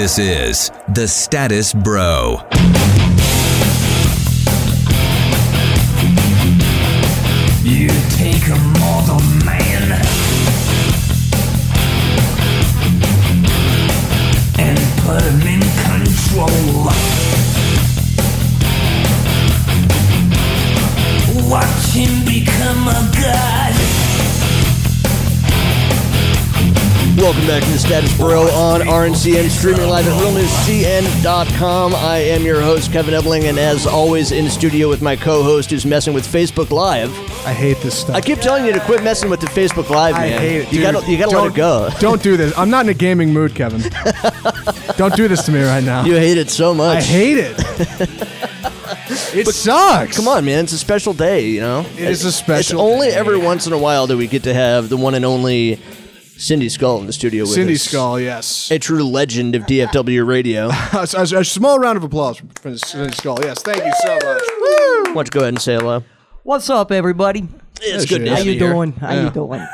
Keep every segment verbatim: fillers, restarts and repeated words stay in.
This is The Status Bro. You take a mortal man and put him in control. Watch him become a god. Welcome back to The Status Bro on R N C N, streaming live at real news c n dot com. I am your host, Kevin Ebling, and as always in studio with my co-host who's messing with Facebook Live. I hate this stuff. I keep telling you to quit messing with the Facebook Live, man. I hate it, You dude. gotta, you gotta let it go. Don't do this. I'm not in a gaming mood, Kevin. Don't do this to me right now. You hate it so much. I hate it. It But sucks. Come on, man. It's a special day, you know? It is a special It's only day. every once in a while that we get to have the one and only Cindy Skull in the studio with Cindy us. Skull, yes. A true legend of D F W radio. a, a, a small round of applause for Cindy Skull. Yes, thank you so much. Why don't you go ahead and say hello? What's up, everybody? It's There good she to is. How have you you here. doing? How Yeah. you doing?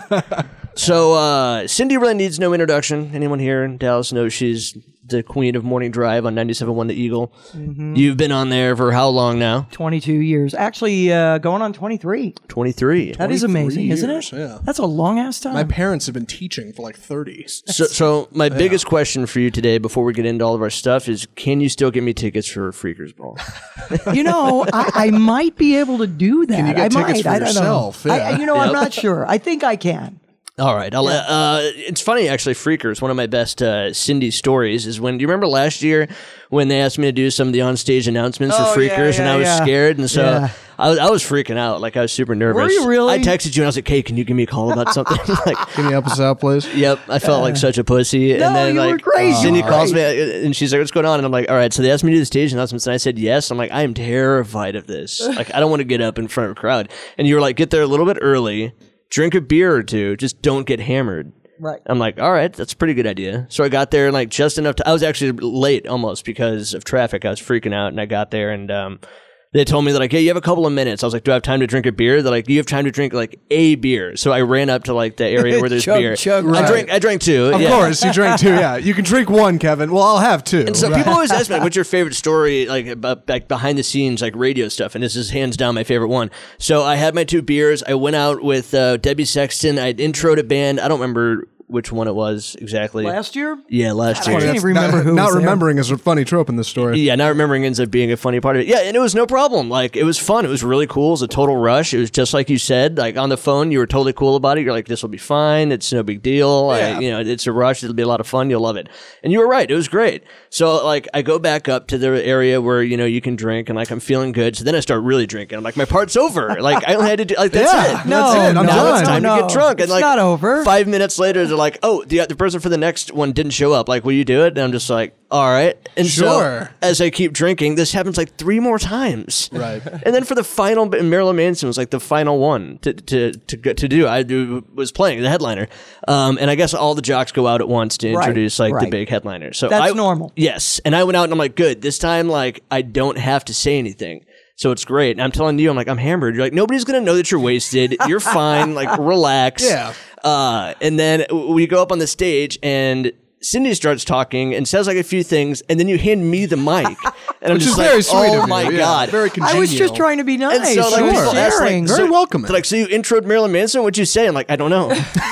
So, uh, Cindy really needs no introduction. Anyone here in Dallas knows she's the queen of morning drive on ninety-seven point one The Eagle. Mm-hmm. You've been on there for how long now? twenty-two years. Actually, uh, going on twenty-three. twenty-three. That is amazing, years, isn't it? yeah. That's a long ass time. My parents have been teaching for like thirty. So, so my biggest question for you today, before we get into all of our stuff, is can you still get me tickets for Freakers Ball? you know, I, I might be able to do that. Can you get I tickets might. for I don't yourself? know. Yeah. I, you know, I'm Yep. not sure. I think I can. All right. I'll, uh, it's funny, actually, Freakers, one of my best uh, Cindy stories is when, do you remember last year when they asked me to do some of the on-stage announcements Oh, for yeah, Freakers, and yeah, I was yeah. scared, and so Yeah. I, was, I was freaking out. Like, I was super nervous. you really? I texted you, and I was like, hey, can you give me a call about something? like, Can you help us out, please? Yep, I felt like such a pussy. No, and then you were like great, you Cindy were calls great. me and she's like, "What's going on?" And I'm like, "All right." So they asked me to do the stage announcements, and I said yes. I'm like, I am terrified of this. Like, I don't want to get up in front of a crowd. And you were like, "Get there a little bit early, drink a beer or two, just don't get hammered." Right. I'm like, all right, that's a pretty good idea. So I got there like just enough to, I was actually late almost because of traffic. I was freaking out, and I got there and um, they told me that like, hey, you have a couple of minutes. I was like, do I have time to drink a beer? They're like, you have time to drink like a beer. So I ran up to like the area where there's Chug, beer. chug, I right. drank, I drank two. Of yeah. course, you drank two. Yeah, you can drink one, Kevin. Well, I'll have two. And so Right. people always ask me, like, what's your favorite story, like, about, like behind the scenes, like radio stuff? And this is hands down my favorite one. So I had my two beers. I went out with uh, Debbie Sexton. I introed a band. I don't remember which one it was exactly. Last year? Yeah, last I year. can't That's even remember not, who Not was there. remembering is a funny trope in this story. Yeah, not remembering ends up being a funny part of it. Yeah, and it was no problem. Like, it was fun. It was really cool. It was a total rush. It was just like you said. Like, on the phone, you were totally cool about it. You're like, this will be fine. It's no big deal. Yeah. I, you know, it's a rush. It'll be a lot of fun. You'll love it. And you were right. It was great. So, like, I go back up to the area where, you know, you can drink, and, like, I'm feeling good. So then I start really drinking. I'm like, my part's over. Like, I only had to do, like, that's Yeah. it. No, That's it. I'm no, Now done. it's time no, to get drunk. And it's like not over. Five minutes later, they're like, "Oh, the the person for the next one didn't show up. Like, will you do it?" And I'm just like, "All right." And Sure. so as I keep drinking, this happens like three more times. Right. And then for the final, Marilyn Manson was like the final one to to to go- to do. I do, was playing the headliner, um, and I guess all the jocks go out at once to Right, introduce like the right. big headliner. So That's I, normal. Yes, and I went out and I'm like, good. This time, like, I don't have to say anything. So it's great. And I'm telling you, I'm like, I'm hammered. You're like, nobody's going to know that you're wasted. You're fine. Like, relax. Yeah. Uh, and then we go up on the stage and Cindy starts talking and says like a few things, and then you hand me the mic. And I'm Which just is like, very sweet oh of you. my Yeah, God. very congenial. I was just trying to be nice. And so, like, Sure. people ask, like, Sharing. so- Very welcoming. They're like, so you introed Marilyn Manson? What'd you say? I'm like, I don't know.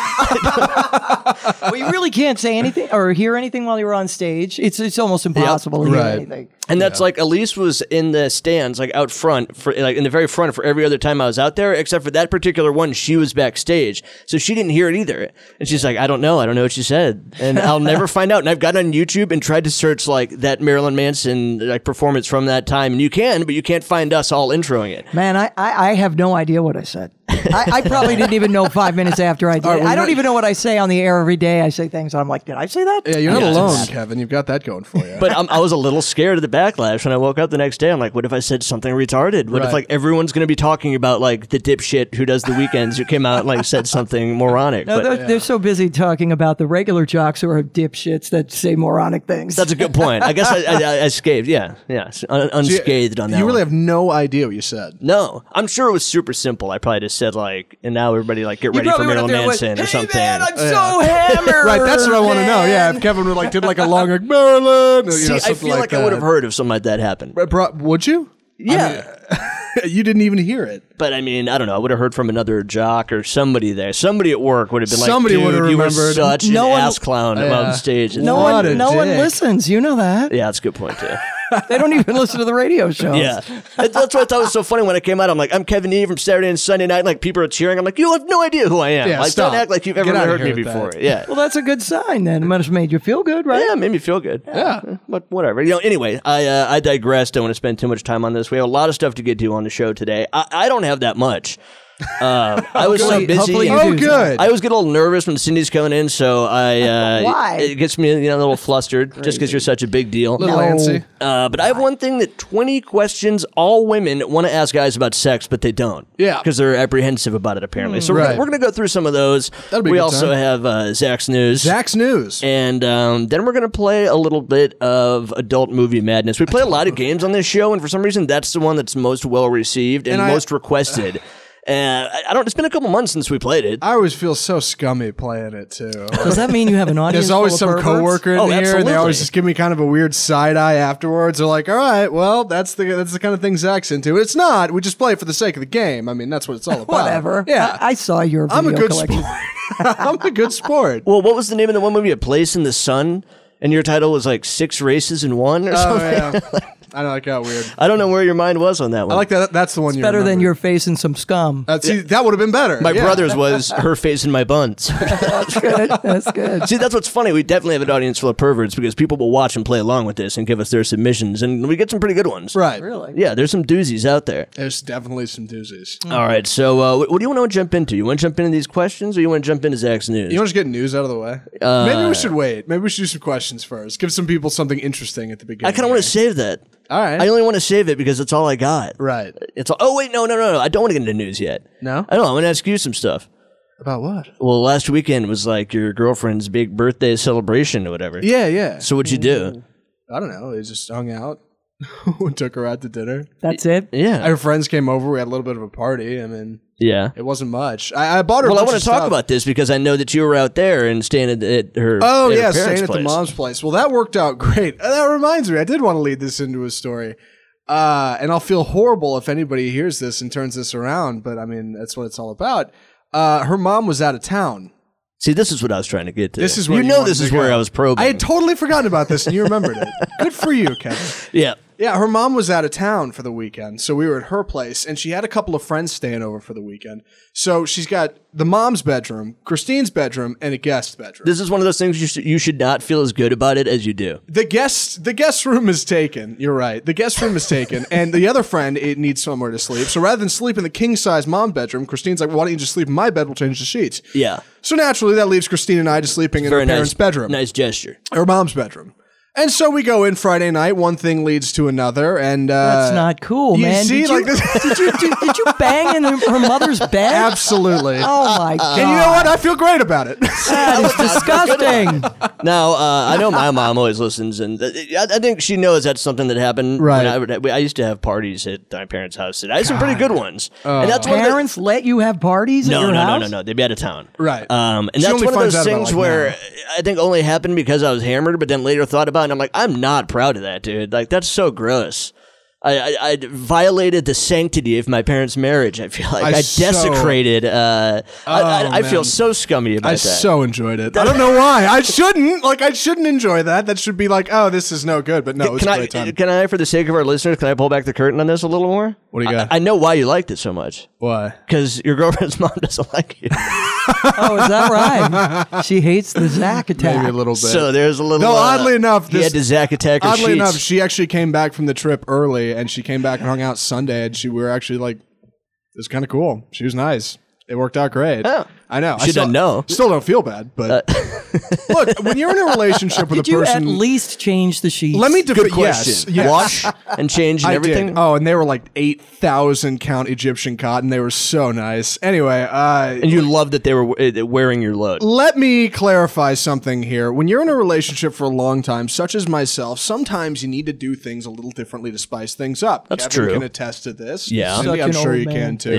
Well, you really can't say anything or hear anything while you're on stage. It's it's almost impossible to hear Right. anything. And that's like Elise was in the stands, like out front, for like in the very front for every other time I was out there, except for that particular one. She was backstage, so she didn't hear it either. And she's like, "I don't know, I don't know what she said," and I'll never find out. And I've gotten on YouTube and tried to search like that Marilyn Manson like performance from that time, and you can, but you can't find us all introing it. Man, I, I, I have no idea what I said. I, I probably didn't even know five minutes after I did. All right, it. well, I don't you're- even know what I say on the air every day. I say things, and I'm like, did I say that? Yeah, you're not Yeah. alone, Kevin. You've got that going for you. But I'm, I was a little scared of the backlash when I woke up the next day. I'm like, what if I said something retarded? What if Right. like everyone's going to be talking about like the dipshit who does the weekends who came out and like said something moronic? No, But they're, they're so busy talking about the regular jocks who are dipshits that say moronic things. that's a good point. I guess I, I, I escaped. Yeah, yeah, un- So you- unscathed on that. You really one. have no idea what you said. No, I'm sure it was super simple. I probably just said said like, and now everybody like get You ready for probably went up Marilyn there and went, Manson or "Hey, something. man, I'm so hammered. Right, that's what I want to know. Yeah, if Kevin would like did like a long like Marilyn. Or, you See, know, I something feel like, that. I would have heard if something like that happened. But, bro, would you? Yeah. You didn't even hear it. But I mean, I don't know. I would have heard from another jock or somebody there. Somebody at work would have been Somebody like, would "Dude, have you were remembered." such No an one- ass clown Yeah. on stage." No What one, a no one dick. listens. You know that. Yeah, that's a good point too. They don't even listen to the radio shows. Yeah, That- that's what I thought was so funny when I came out. I'm like, I'm Kevin E from Saturday and Sunday Night. And like people are cheering. I'm like, you have no idea who I am. Yeah, like, stop. don't act like you've ever Get outta heard me here with before. that. Yeah. Well, that's a good sign then. It must have made you feel good, right? Yeah, it made me feel good. Yeah, but whatever. You know. Anyway, I uh, I digressed. Don't want to spend too much time on this. We have a lot of stuff to get to on the show today. I, I don't have that much. Um, I was so Hopefully- busy. hopefully you Oh, do. good. I always get a little nervous when Cindy's coming in, so I uh, Why? it gets me you know, a little flustered just because you're such a big deal. Little No. antsy. Uh, but I have one thing that twenty questions all women want to ask guys about sex, but they don't. Yeah. Because they're apprehensive about it, apparently. So we're, Right. gonna, we're going to go through some of those. That'll be a we good also time. have uh, Zach's News. Zach's News. And um, then we're going to play a little bit of adult movie madness. We play a lot of games on this show, and for some reason, that's the one that's most well received and, And I- most requested. And I I don't. It's been a couple months since we played it. I always feel so scummy playing it too. Does that mean you have an audience? There's always full some of perverts? coworker in Oh, here, and they absolutely. always just give me kind of a weird side eye afterwards. They're like, "All right, well, that's the that's the kind of thing Zach's into." It's not. We just play it for the sake of the game. I mean, that's what it's all about. Whatever. Yeah, I, I saw your video I'm a good collection. sport. I'm a good sport. Well, what was the name of the one movie? A Place in the Sun, and your title was like Six Races in One or Oh something. yeah, I know that got weird. I don't know where your mind was on that one. I like that. That's the one. you Better than remember. your face in some scum. Uh, see, that would have been better. My yeah. brother's was Her Face in My Buns. That's good. That's good. See, that's what's funny. We definitely have an audience full of perverts because people will watch and play along with this and give us their submissions, and we get some pretty good ones. Right. Really? Yeah, there's some doozies out there. There's definitely some doozies. All right, so uh, what, what do you want to jump into? You want to jump into these questions, or you want to jump into Zach's News? You want to get news out of the way? Uh, Maybe we should wait. Maybe we should do some questions first. Give some people something interesting at the beginning. I kind of want to save that. All right. I only want to save it because it's all I got. Right. It's all, oh wait, no, no, no, no. I don't want to get into news yet. No? I don't. I want to ask you some stuff. About what? Well, last weekend was like your girlfriend's big birthday celebration or whatever. Yeah, yeah. So what'd you do? I don't know. We just hung out. We took her out to dinner. That's it. Yeah. Her friends came over. We had a little bit of a party. I mean, yeah. it wasn't much. I, I bought her. a Well, I bunch want of to talk stuff. about this because I know that you were out there and staying at, at her. Oh at her yeah, parents' staying at the place. mom's place. Well, that worked out great. Uh, That reminds me, I did want to lead this into a story. Uh, and I'll feel horrible if anybody hears this and turns this around, but I mean, that's what it's all about. Uh, her mom was out of town. See, this is what I was trying to get to. This is where you you know wanted this to is where go. I was probing. I had totally forgotten about this, and you remembered it. Good for you, Kevin. yeah. Yeah, her mom was out of town for the weekend, so we were at her place, and she had a couple of friends staying over for the weekend. So she's got the mom's bedroom, Christine's bedroom, and a guest bedroom. This is one of those things you should, you should not feel as good about it as you do. The guest the guest room is taken. You're right. The guest room is taken, and the other friend it needs somewhere to sleep. So rather than sleep in the king size mom bedroom, Christine's like, "Why don't you just sleep in my bed? We'll change the sheets." Yeah. So naturally, that leaves Christine and I just sleeping in Very her nice. parents' bedroom, Nice gesture. her mom's bedroom. And so we go in Friday night. One thing leads to another, and uh, That's not cool, you man. see, did, like you, this- did you did, did you bang in her mother's bed? absolutely. Oh my god! And you know what? I feel great about it. That is disgusting. Now, uh, I know my mom always listens, and uh, I, I think she knows that's something that happened. Right. When I, would, I used to have parties at my parents' house, and I had some pretty good ones. and that's one of the- Parents let you have parties at No, your no, no, house? no, no. They'd be out of town. Right. Um, and She that's only one of finds those out about, things like, where now. I think only happened because I was hammered, but then later thought about it, and I'm like, I'm not proud of that, dude. Like, that's so gross. I, I, I violated the sanctity of my parents' marriage. I feel like I I, so- desecrated. Uh, I, I, Oh, I feel man. so scummy about I that. so enjoyed it. I don't know why. I shouldn't. Like, I shouldn't enjoy that. That should be like, oh, this is no good. But no, it was can a I, great time. can I, for the sake of our listeners, can I pull back the curtain on this a little more? What do you got? I, I know why you liked it so much. Why? Because your girlfriend's mom doesn't like you. Oh, is that right? She hates the Zach attack. Maybe a little bit. So there's a little. No, uh, oddly enough, he this- had to Zach attack her Oddly sheets. enough, she actually came back from the trip early, and she came back and hung out Sunday, and she we were actually like, it was kind of cool. She was nice. It worked out great. Oh. I know. I She still- doesn't know. Still don't feel bad, but look, when you're in a relationship with Did a you person, at least change the sheets? let me Good defend. question. Yes, yes. Wash and change and I everything. did. Oh, and they were like eight thousand count Egyptian cotton. They were so nice. Anyway, uh, And you love that they were uh, wearing your load. let me clarify something here. When you're in a relationship for a long time, such as myself, sometimes you need to do things a little differently to spice things up. That's Kevin true. can attest to this. Yeah. Cindy, Such I'm an sure old you man. can too. Yeah.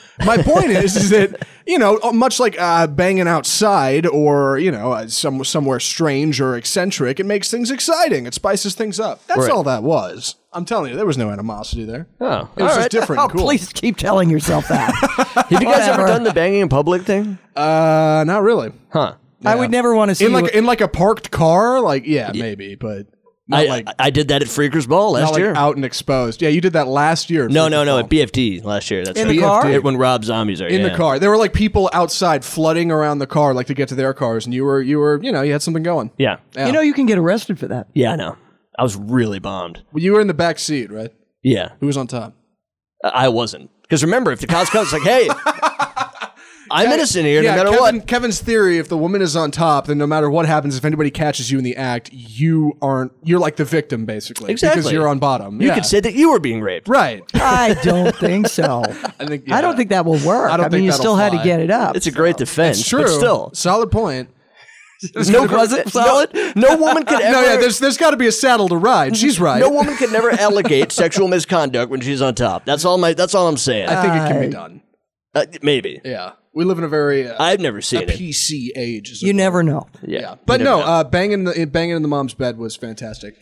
My point is, is that, you know, much like uh, banging outside or, you know, uh, some, somewhere strange or eccentric, it makes things exciting. It spices things up. That's Right. all that was. I'm telling you, there was no animosity there. Oh, it was all just right. different Oh, and cool. please keep telling yourself that. Have you guys ever Whatever. done the banging in public thing? Uh, not really. Huh. I would never want to see In you. like in like a parked car, like yeah, maybe, but not I, like I I did that at Freakers Ball last not like year. out and exposed. Yeah, you did that last year. at no, Freaking no, no, Fall. at B F T last year. That's In right. the car? It- when Rob Zombies are in yeah. the car. There were like people outside flooding around the car, like to get to their cars, and you were you were you know you had something going. Yeah. Yeah. you know, you can get arrested for that. Yeah, I know. I was really bombed. Well, you were in the back seat, right? Yeah. Who was on top? I I wasn't. Because remember, if the cops come, it's like, hey, I'm innocent here yeah, no matter Kevin, what. Kevin's theory: if the woman is on top, then no matter what happens, if anybody catches you in the act, you aren't. You're like the victim, basically, Exactly. because you're on bottom. You yeah. could say that you were being raped. right. I don't think so. I think. I don't yeah. think that will work. I don't mean, think you that'll still had to fly. get it up. It's a great defense. It's true. But still. Solid point. No, was it solid? No woman could ever. No, yeah, there's there's got to be a saddle to ride. She's right. no woman could never allegate sexual misconduct when she's on top. That's all my. That's all I'm saying. I think it can be done. Uh, maybe. Yeah, we live in a very uh, I've never seen a it. P C age. as it you were. never know. Yeah, Yeah, but You never no, know. uh, banging the banging in the mom's bed was fantastic.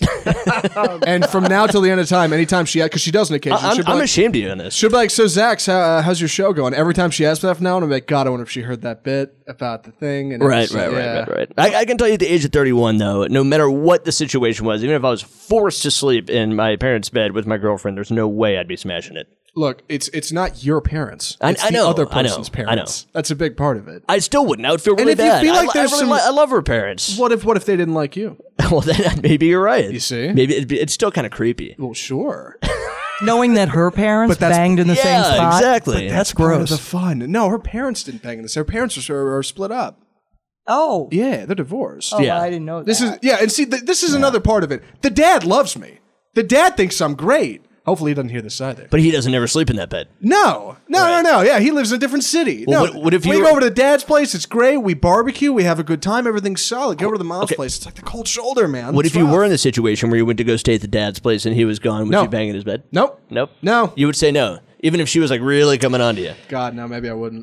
And from now till the end of time, anytime she because she does on occasion, I'm, she'll be I'm like, ashamed of you on this. she'll be like, "So Zach, how, uh, how's your show going?" Every time she asks that now, and I'm like, "God, I wonder if she heard that bit about the thing." And it Right, was, right, yeah. right, right, right. I, I can tell you at the age of thirty-one, though, no matter what the situation was, even if I was forced to sleep in my parents' bed with my girlfriend, there's no way I'd be smashing it. Look, it's it's not your parents. I- It's I the know, other I know, person's I know. parents. That's a big part of it. I still wouldn't. I would feel really if you bad. feel like I, lo- there's I, really some- li- I love her parents. What if what if they didn't like you? Well, then maybe you're right. You see? Maybe it'd be, it's still kind of creepy. Well, sure. Knowing that her parents But that's- banged in the same Yeah, spot. exactly. That's Part of gross. the fun. No, her parents didn't bang in this. Her parents are, are split up. Oh. Yeah, they're divorced. Oh, Yeah. I didn't know that. This is yeah, and see, th- this is another part of it. The dad loves me. The dad thinks I'm great. Hopefully, he doesn't hear this either. But he doesn't ever sleep in that bed. No, no, Right. no, no. Yeah, he lives in a different city. Well, no, what- what if we you go were- over to dad's place? It's great. We barbecue. We have a good time. Everything's solid. Go over to the mom's Okay. place. It's like the cold shoulder, man. What It's if you rough. were in the situation where you went to go stay at the dad's place and he was gone? Would No. you bang in his bed? Nope. Nope. No. You would say no, even if she was like really coming on to you. God, no. Maybe I wouldn't.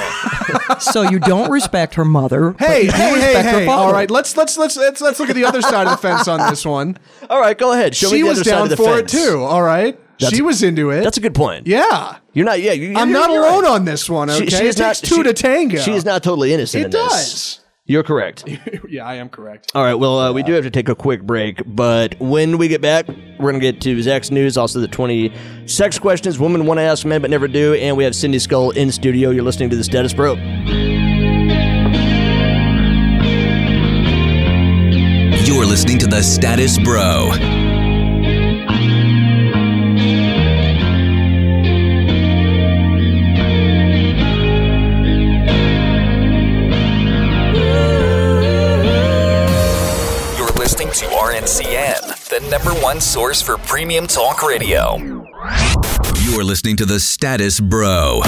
So you don't respect her mother. but Hey, you do hey, hey, respect her hey! father. All right, let's let's let's let's let's look at the other side of the fence on this one. All right, go ahead. Show me She the was other side down of the for fence. it too. All right, That's- she was into it. That's a good point. yeah. You're not. Yeah, you, I'm you're- not you're alone right. on this one. Okay, She, she it is takes not, two she, to tango. She is not totally innocent. It in this. does. You're correct. Yeah, I am correct. All right. Well, uh, we do have to take a quick break, but when we get back, we're gonna get to Zach's news, also the twenty sex questions women want to ask men but never do, and we have Cindy Skull in studio. You're listening to the Status Bro. You're listening to the Status Bro. You're listening to R N C N, the number one source for premium talk radio. You're listening to the Status Bro.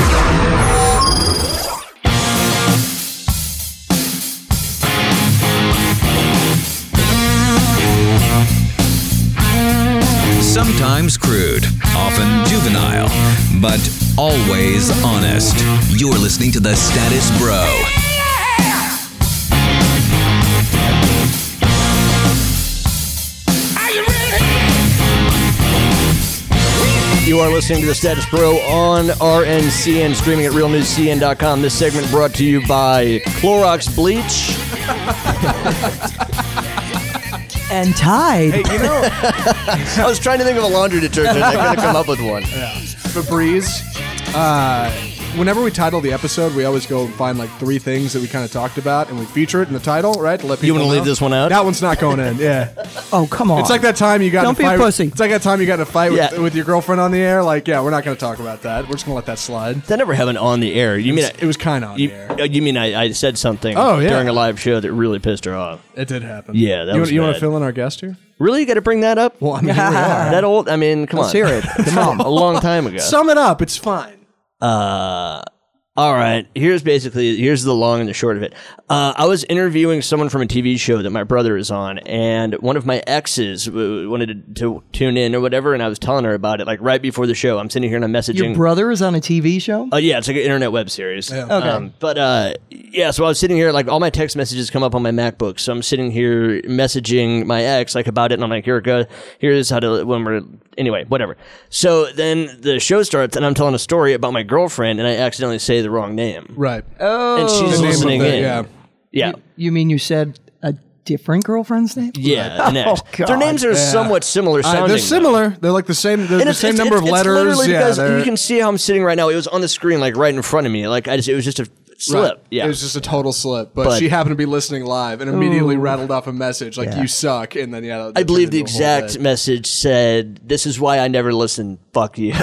Sometimes crude, often juvenile, but always honest. You're listening to the Status Bro. You are listening to the Status Bro on R N C N, streaming at real news c n dot com. This segment brought to you by Clorox Bleach. And Tide. Hey, you know, I was trying to think of a laundry detergent. I couldn't come up with one. Febreze. Uh, whenever we title the episode, we always go and find like three things that we kind of talked about, and we feature it in the title, right? To let people wanna know. leave this one out? That one's not going in. Yeah, Oh, come on. it's like that time you got. Don't in a be a fight, pussy. It's like that time you got in a fight with, Yeah. with your girlfriend on the air. Like, yeah, we're not going to talk about that. We're just going to let that slide. That never happened on the air. You mean It was kind of on you, the air. uh, you mean I, I said something Oh, yeah. during a live show that really pissed her off? It did happen. Yeah, that you was You want bad. to fill in our guest here? Really, you got to bring that up? Well, I mean, here we are. That old? I mean, come Let's on. hear it. Come on. A long time ago. Sum it up. It's fine. Uh, All right. Here's basically here's the long and the short of it. Uh, I was interviewing someone from a T V show that my brother is on, and one of my exes w- wanted to, to tune in or whatever, and I was telling her about it like right before the show. I'm sitting here and I'm messaging. Your brother is on a T V show? Oh uh, yeah, it's like an internet web series. Yeah. Okay. Um, but uh, yeah, so I was sitting here like all my text messages come up on my MacBook, so I'm sitting here messaging my ex like about it, and I'm like, here it goes. Here's how to when we're anyway, whatever. So then the show starts, and I'm telling a story about my girlfriend, and I accidentally say the wrong name. Right. Oh. And she's The name of listening the- in. yeah. Yeah. You, you mean you said a different girlfriend's name? Yeah, an ex. Oh, God. Their names are somewhat similar Uh, sounding. they're though. similar. They're like the same. They're And the it's, same it's, number it's, of it's letters. literally Yeah. because they're- you can see how I'm sitting right now. It was on the screen, like right in front of me. Like I just, it was just a slip. Right. Yeah. It was just a total slip. But, But- she happened to be listening live and immediately Ooh. rattled off a message like, Yeah. you suck. And then, yeah. that I believe turned the into a whole exact bit. message said, "This is why I never listen. Fuck you."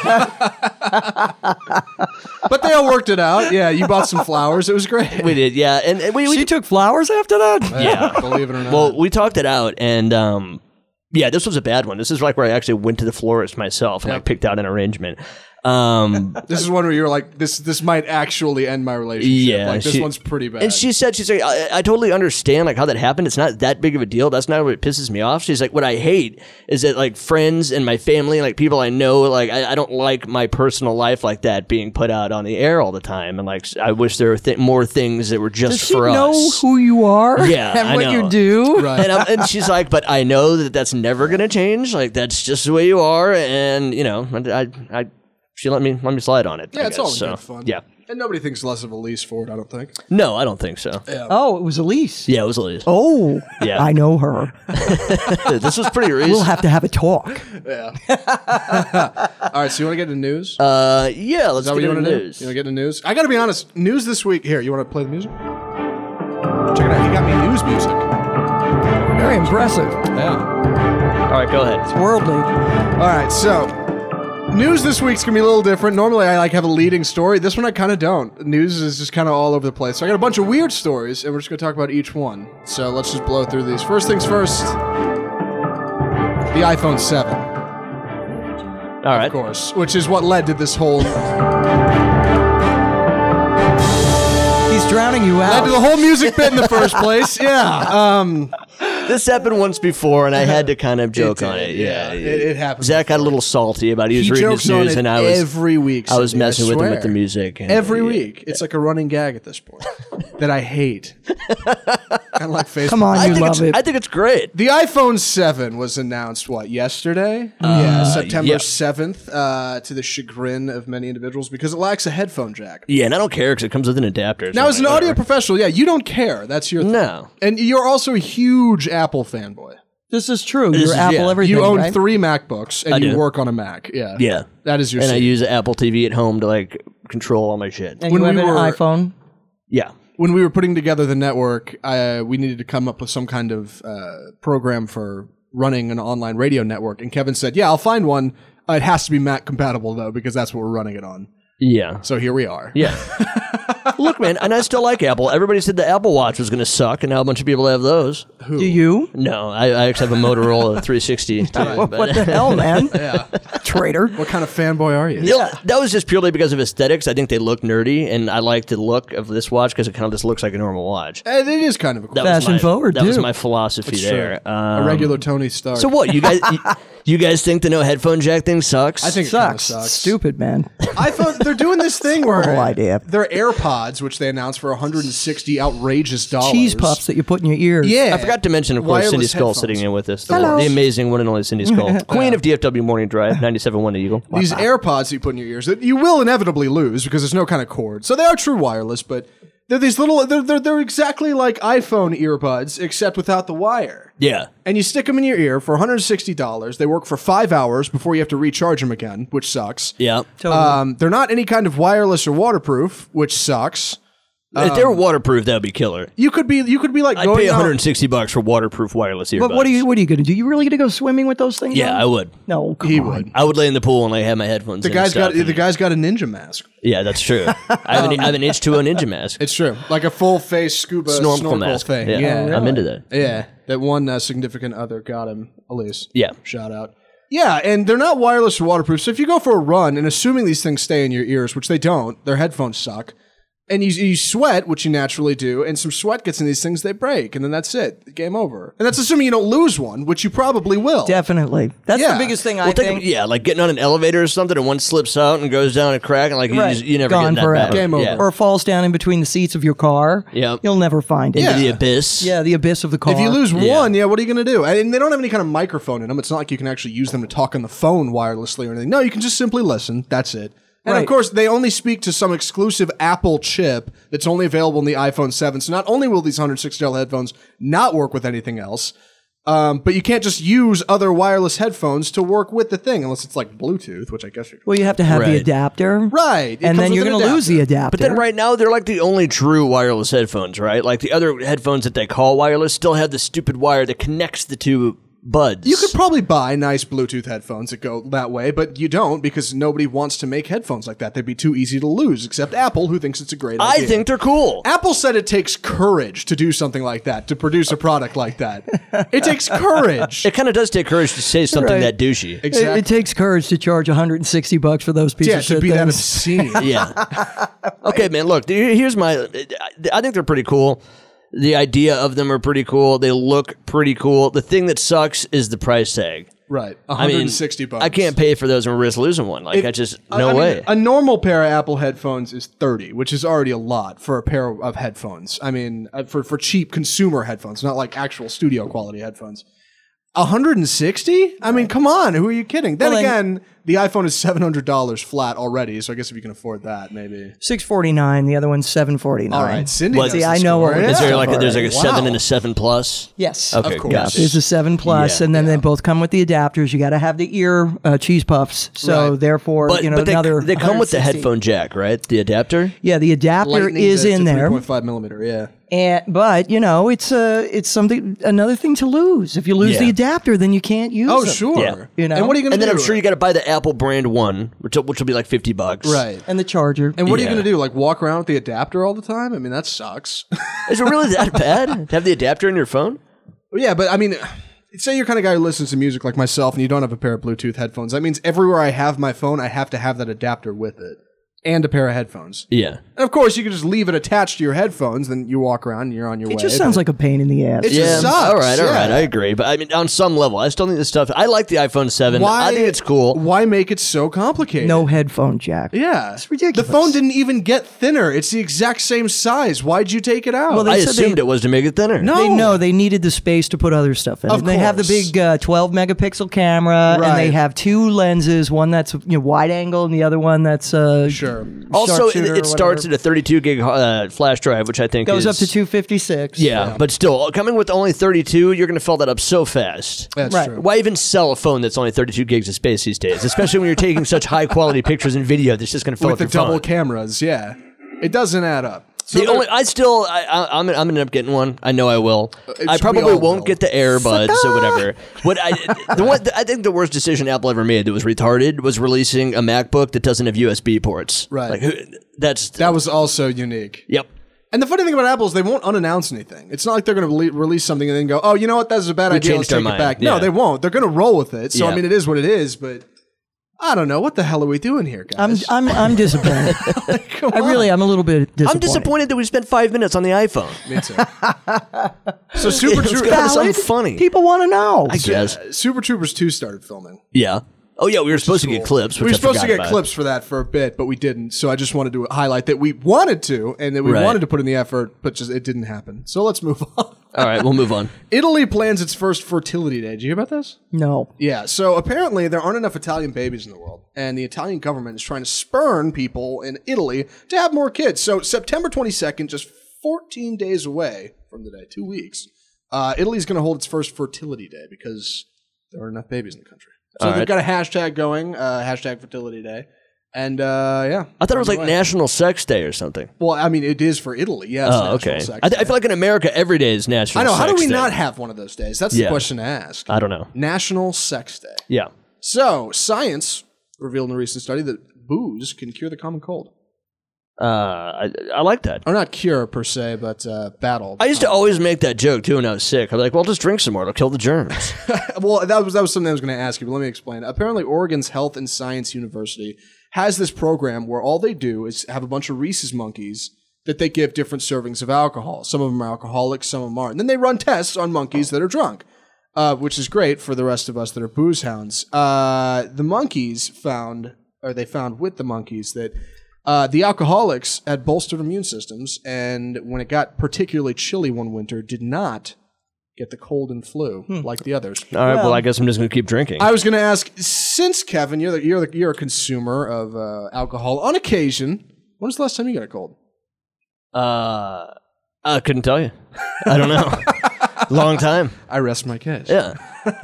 But they all worked it out. Yeah. You bought some flowers. It was great. We did, yeah, and, and we, we She took flowers after that? yeah. Believe it or not. Well, we talked it out, and um, yeah, this was a bad one. This is like where I actually went to the florist myself and like picked out an arrangement. Um, this is one where you're like, this this might actually end my relationship. Yeah, Like, this she- one's pretty bad. and she said, she's like, I, I totally understand like how that happened. It's not that big of a deal. That's not what pisses me off. She's like, what I hate is that like friends and my family, like people I know, like I, I don't like my personal life like that being put out on the air all the time. And like, I wish there were th- more things that were just Does she for know us. who you are? Yeah, and I what know. you do? Right. And, I'm, and she's like, but I know that that's never going to change. Like, that's just the way you are. And, you know, I, I, I she let me let me slide on it. yeah, I it's guess, all so, good fun. Yeah. And nobody thinks less of a lease for it, I don't think. No, I don't think so. Yeah, Oh, it was Elise. it was Elise. Oh, Yeah. I know her. This was pretty recent. We'll have to have a talk. All right, so you want to get into news? uh, yeah, let's Is that what get you into want to do? news. You want to get into news? I got to be honest. News this week. Here, you want to play the music? Check it out. He got me news music. Very impressive. Yeah. All right, go ahead. Worldly. All right, so news this week's gonna be a little different. Normally, I like have a leading story. This one, I kind of don't. News is just kind of all over the place. So I got a bunch of weird stories, and we're just gonna talk about each one. So let's just blow through these. First things first. The iPhone seven, All right. of course, which is what led to this whole He's drowning you led out. to the whole music bit in the first place. Yeah. Um. This happened once before, and I had to kind of joke It on did, it. yeah. Yeah, It- it happened Zach got a little salty about it. He was He reading jokes his on news, it and I was every week. I was Cindy, messing with him with swear. the music and- Every yeah. week. It's like a running gag at this point that I hate. Kind of like Facebook. Come on, I you think love it's, it. I think it's great. The iPhone seven was announced, what, yesterday? yeah, September yeah. seventh, uh, to the chagrin of many individuals because it lacks a headphone jack. Yeah, and I don't care because it comes with an adapter. Now, so as an like, audio whatever. professional, yeah, you don't care. That's your thing. No. And you're also a huge Apple fanboy. This is true. This You're is- Apple yeah. everything, You own right? three MacBooks and I you do. work on a Mac. Yeah. Yeah. That is your And I secret. use Apple T V at home to like control all my shit. And when you have we an were- iPhone. Yeah. When we were putting together the network, uh, we needed to come up with some kind of uh, program for running an online radio network. And Kevin said, yeah, I'll find one. Uh, it has to be Mac compatible, though, because that's what we're running it on. Yeah. So here we are. Yeah. Look, man, and I still like Apple. Everybody said the Apple Watch was going to suck, and now a bunch of people have those. Do you? No, I, I actually have a Motorola three sixty. Too, What, but- what the hell, man? Yeah. Traitor. What kind of fanboy are you? Yeah, that was just purely because of aesthetics. I think they look nerdy, and I like the look of this watch because it kind of just looks like a normal watch. Uh, It is kind of a cool. That was Fashion my, forward, That was too. my philosophy It's there. true. Um, a regular Tony Stark. So what? You guys, you, you guys think the no headphone jack thing sucks? I think it kind of Sucks. sucks. Stupid, man. iPhone, they're doing this thing where Horrible idea. their AirPods, which they announced for one hundred sixty outrageous dollars. Cheese puffs that you put in your ears. Yeah. I forgot to mention, of course, Wireless Cindy Skull headphones. sitting in with us. The, Hello. the amazing one and only Cindy Skull, queen of D F W Morning Drive, ninety-seven point one The Eagle. These AirPods that you put in your ears that you will inevitably lose because there's no kind of cord. So they are true wireless, but they're these little, they're, they're, they're exactly like iPhone earbuds, except without the wire. Yeah. And you stick them in your ear for one hundred sixty dollars. They work for five hours before you have to recharge them again, which sucks. Yeah. Totally. Um, they're not any kind of wireless or waterproof, which sucks. if they were waterproof, that would be killer. You could be, you could be like I'd going pay out- one hundred sixty bucks for waterproof wireless earbuds. but what are you? What are you going to do? You really going to go swimming with those things? Yeah, on? I would. No, come He on. would. I would lay in the pool and like have my headphones. The in guy's and got stuff, the and- guy's got a ninja mask. Yeah, that's true. I have an I have an H two O ninja mask. It's true, like a full face scuba Snorkel snorkel mask. thing. Yeah, Yeah, I'm into that. yeah. That one uh, significant other got him. Elise. Yeah. Shout out. Yeah, and they're not wireless or waterproof. So if you go for a run, and assuming these things stay in your ears, which they don't, their headphones suck, and you, you sweat, which you naturally do, and some sweat gets in these things, they break, and then that's it. Game over. And that's assuming you don't lose one, which you probably will. Definitely. That's Yeah. the biggest thing I Well, think think. of- yeah, like getting on an elevator or something, and one slips out and goes down a crack, and like you, Right. just, you never Gone get that forever. back. Game over. Yeah. Or falls down in between the seats of your car. Yep. You'll never find it. Yeah. The abyss. Yeah, the abyss of the car. If you lose Yeah. one, yeah, what are you going to do? And they don't have any kind of microphone in them. It's not like you can actually use them to talk on the phone wirelessly or anything. No, you can just simply listen. That's it. And Right. of course, they only speak to some exclusive Apple chip that's only available in the iPhone seven. So not only will these one hundred sixty dollars headphones not work with anything else, um, but you can't just use other wireless headphones to work with the thing unless it's like Bluetooth, which I guess you Well, you have to have the Right. adapter. Right. It And comes then with you're an going to lose the adapter. But then right now, they're like the only true wireless headphones, right? Like the other headphones that they call wireless still have the stupid wire that connects the two buds. You could probably buy nice Bluetooth headphones that go that way, but you don't because nobody wants to make headphones like that. They'd be too easy to lose, except Apple, who thinks it's a great I idea. think they're cool. Apple said it takes courage to do something like that, to produce a product like that. It takes courage. It kind of does take courage to say something Right. that douchey. It, it takes courage to charge one hundred sixty bucks for those pieces Yeah, of to shit be that things. obscene. Yeah. Okay, man. Look, here- here's my. I think they're pretty cool. The idea of them are pretty cool. They look pretty cool. The thing that sucks is the price tag. Right, I mean, one hundred sixty bucks. I can't pay for those and risk losing one. Like, If- I just I- no I mean, way. a normal pair of Apple headphones is thirty, which is already a lot for a pair of headphones. I mean, uh, for for cheap consumer headphones, not like actual studio quality headphones. one hundred sixty? I mean, come on. Who are you kidding? Then Well, then- again, the iPhone is seven hundred dollars flat already, so I guess if you can afford that, maybe. six forty-nine. The other one's seven forty-nine. All right, Cindy. What- knows See, the I know what score. we're Is there Yeah. like a, there's like a Wow. seven and a seven plus? Yes. Okay, Of course. gotcha. There's a seven plus, Yeah. and then they both come with the adapters. You got to have the ear uh, cheese puffs. So Right. therefore, But, you know, but they, another. they come with the one hundred sixty. headphone jack, right? The adapter. Yeah, the adapter Lightning is to- in to there. three point five millimeter, yeah. And, but you know, it's uh, it's something another thing to lose. If you lose Yeah. the adapter, then you can't use Oh, them. sure. Yeah. You know? And what are you going to And do? then I'm sure you got to buy the Apple brand one, which will- which will be like fifty bucks. Right. And the charger. And what are you Yeah. going to do? Like walk around with the adapter all the time? I mean, that sucks. Is it really that bad to have the adapter in your phone? Yeah, but I mean, say you're kind of guy who listens to music like myself and you don't have a pair of Bluetooth headphones. That means everywhere I have my phone, I have to have that adapter with it and a pair of headphones. Yeah. And of course, you can just leave it attached to your headphones, then you walk around and you're on your it way. just sounds but- like a pain in the ass. It Yeah. just sucks. All right. All right. yeah. I agree. But I mean, on some level, I still think this stuff. I like the iPhone seven. Why, I think it's cool. Why make it so complicated? no headphone jack. Yeah. It's ridiculous. The phone didn't even get thinner. It's the exact same size. Why'd you take it out? Well, they I said assumed they- it was to make it thinner. No. They know they needed the space to put other stuff in. Of They have the course. big uh, twelve megapixel camera, and Right. they have two lenses. One that's you know wide angle, and the other one that's uh, Sure. Also, it, sharpshooter or it starts whatever. at a thirty-two gig uh, flash drive, which I think goes is, up to two fifty-six. Yeah, but still, coming with only thirty-two, you're going to fill that up so fast. That's Right. true. Why even sell a phone that's only thirty-two gigs of space these days? Especially when you're taking such high quality pictures and video that's just going to fill With up the your double phone. cameras, yeah. It doesn't add up. So The there- only, I still, I, I, I'm, I'm gonna end up getting one. I know I will. I we probably all won't will. get the Airbuds or whatever. What I, the one, I think the worst decision Apple ever made that was retarded was releasing a MacBook that doesn't have U S B ports. Right. Like who, that's that was also unique. yep. And the funny thing about Apple is they won't unannounce anything. It's not like they're going to le- release something and then go, oh, you know what? That's a bad We idea. Let's changed our take it mind. back. Yeah. No, they won't. They're going to roll with it. So, Yeah. I mean, it is what it is, but I don't know. What the hell are we doing here, I'm guys? I'm I'm disappointed. I really I'm a little bit disappointed. I'm disappointed that we spent five minutes on the iPhone. Me too. So Super, It's Troopers, gotta sound Valid. funny. People want to know. I guess. Super Troopers two started filming. Yeah. Oh yeah, we were supposed to get clips. Which We were I supposed to forgot get about. clips for that for a bit, but we didn't. So I just wanted to highlight that we wanted to, and that we Right. wanted to put in the effort, but just it didn't happen. So let's move on. All right, we'll move on. Italy plans its first fertility day. Did you hear about this? No. Yeah, so apparently there aren't enough Italian babies in the world, and the Italian government is trying to spurn people in Italy to have more kids. So September twenty-second, just fourteen days away from the day, two weeks, uh, Italy's going to hold its first fertility day because there aren't enough babies in the country. So All they've right. got a hashtag going, uh, hashtag fertility day, and uh, yeah. I thought it was like Anyway. National Sex Day or something. Well, I mean, it is for Italy. Yeah. it's Oh, National okay. Sex I, th- I Day. feel like in America every day is National I know. Sex How do we Day. not have one of those days? That's Yeah. the question to ask. I don't know. National Sex Day. Yeah. So, science revealed in a recent study that booze can cure the common cold. Uh, I, I like that. Or not cure per se, but uh, battle. I used to always make that joke too when I was sick. I'd be like, well, just drink some more. It'll kill the germs. Well, that was that was something I was going to ask you, but let me explain. Apparently, Oregon's Health and Science University has this program where all they do is have a bunch of rhesus monkeys that they give different servings of alcohol. Some of them are alcoholics, some of them aren't. And then they run tests on monkeys that are drunk, uh, which is great for the rest of us that are booze hounds. Uh, the monkeys found, or they found with the monkeys that Uh, the alcoholics had bolstered immune systems, and when it got particularly chilly one winter, did not get the cold and flu like the others. All right, well, well, I guess I'm just going to keep drinking. I was going to ask, since Kevin, you're the, you're the, you're a consumer of uh, alcohol on occasion. When was the last time you got a cold? Uh, I couldn't tell you. I don't know. Long time. I rest my case. Yeah.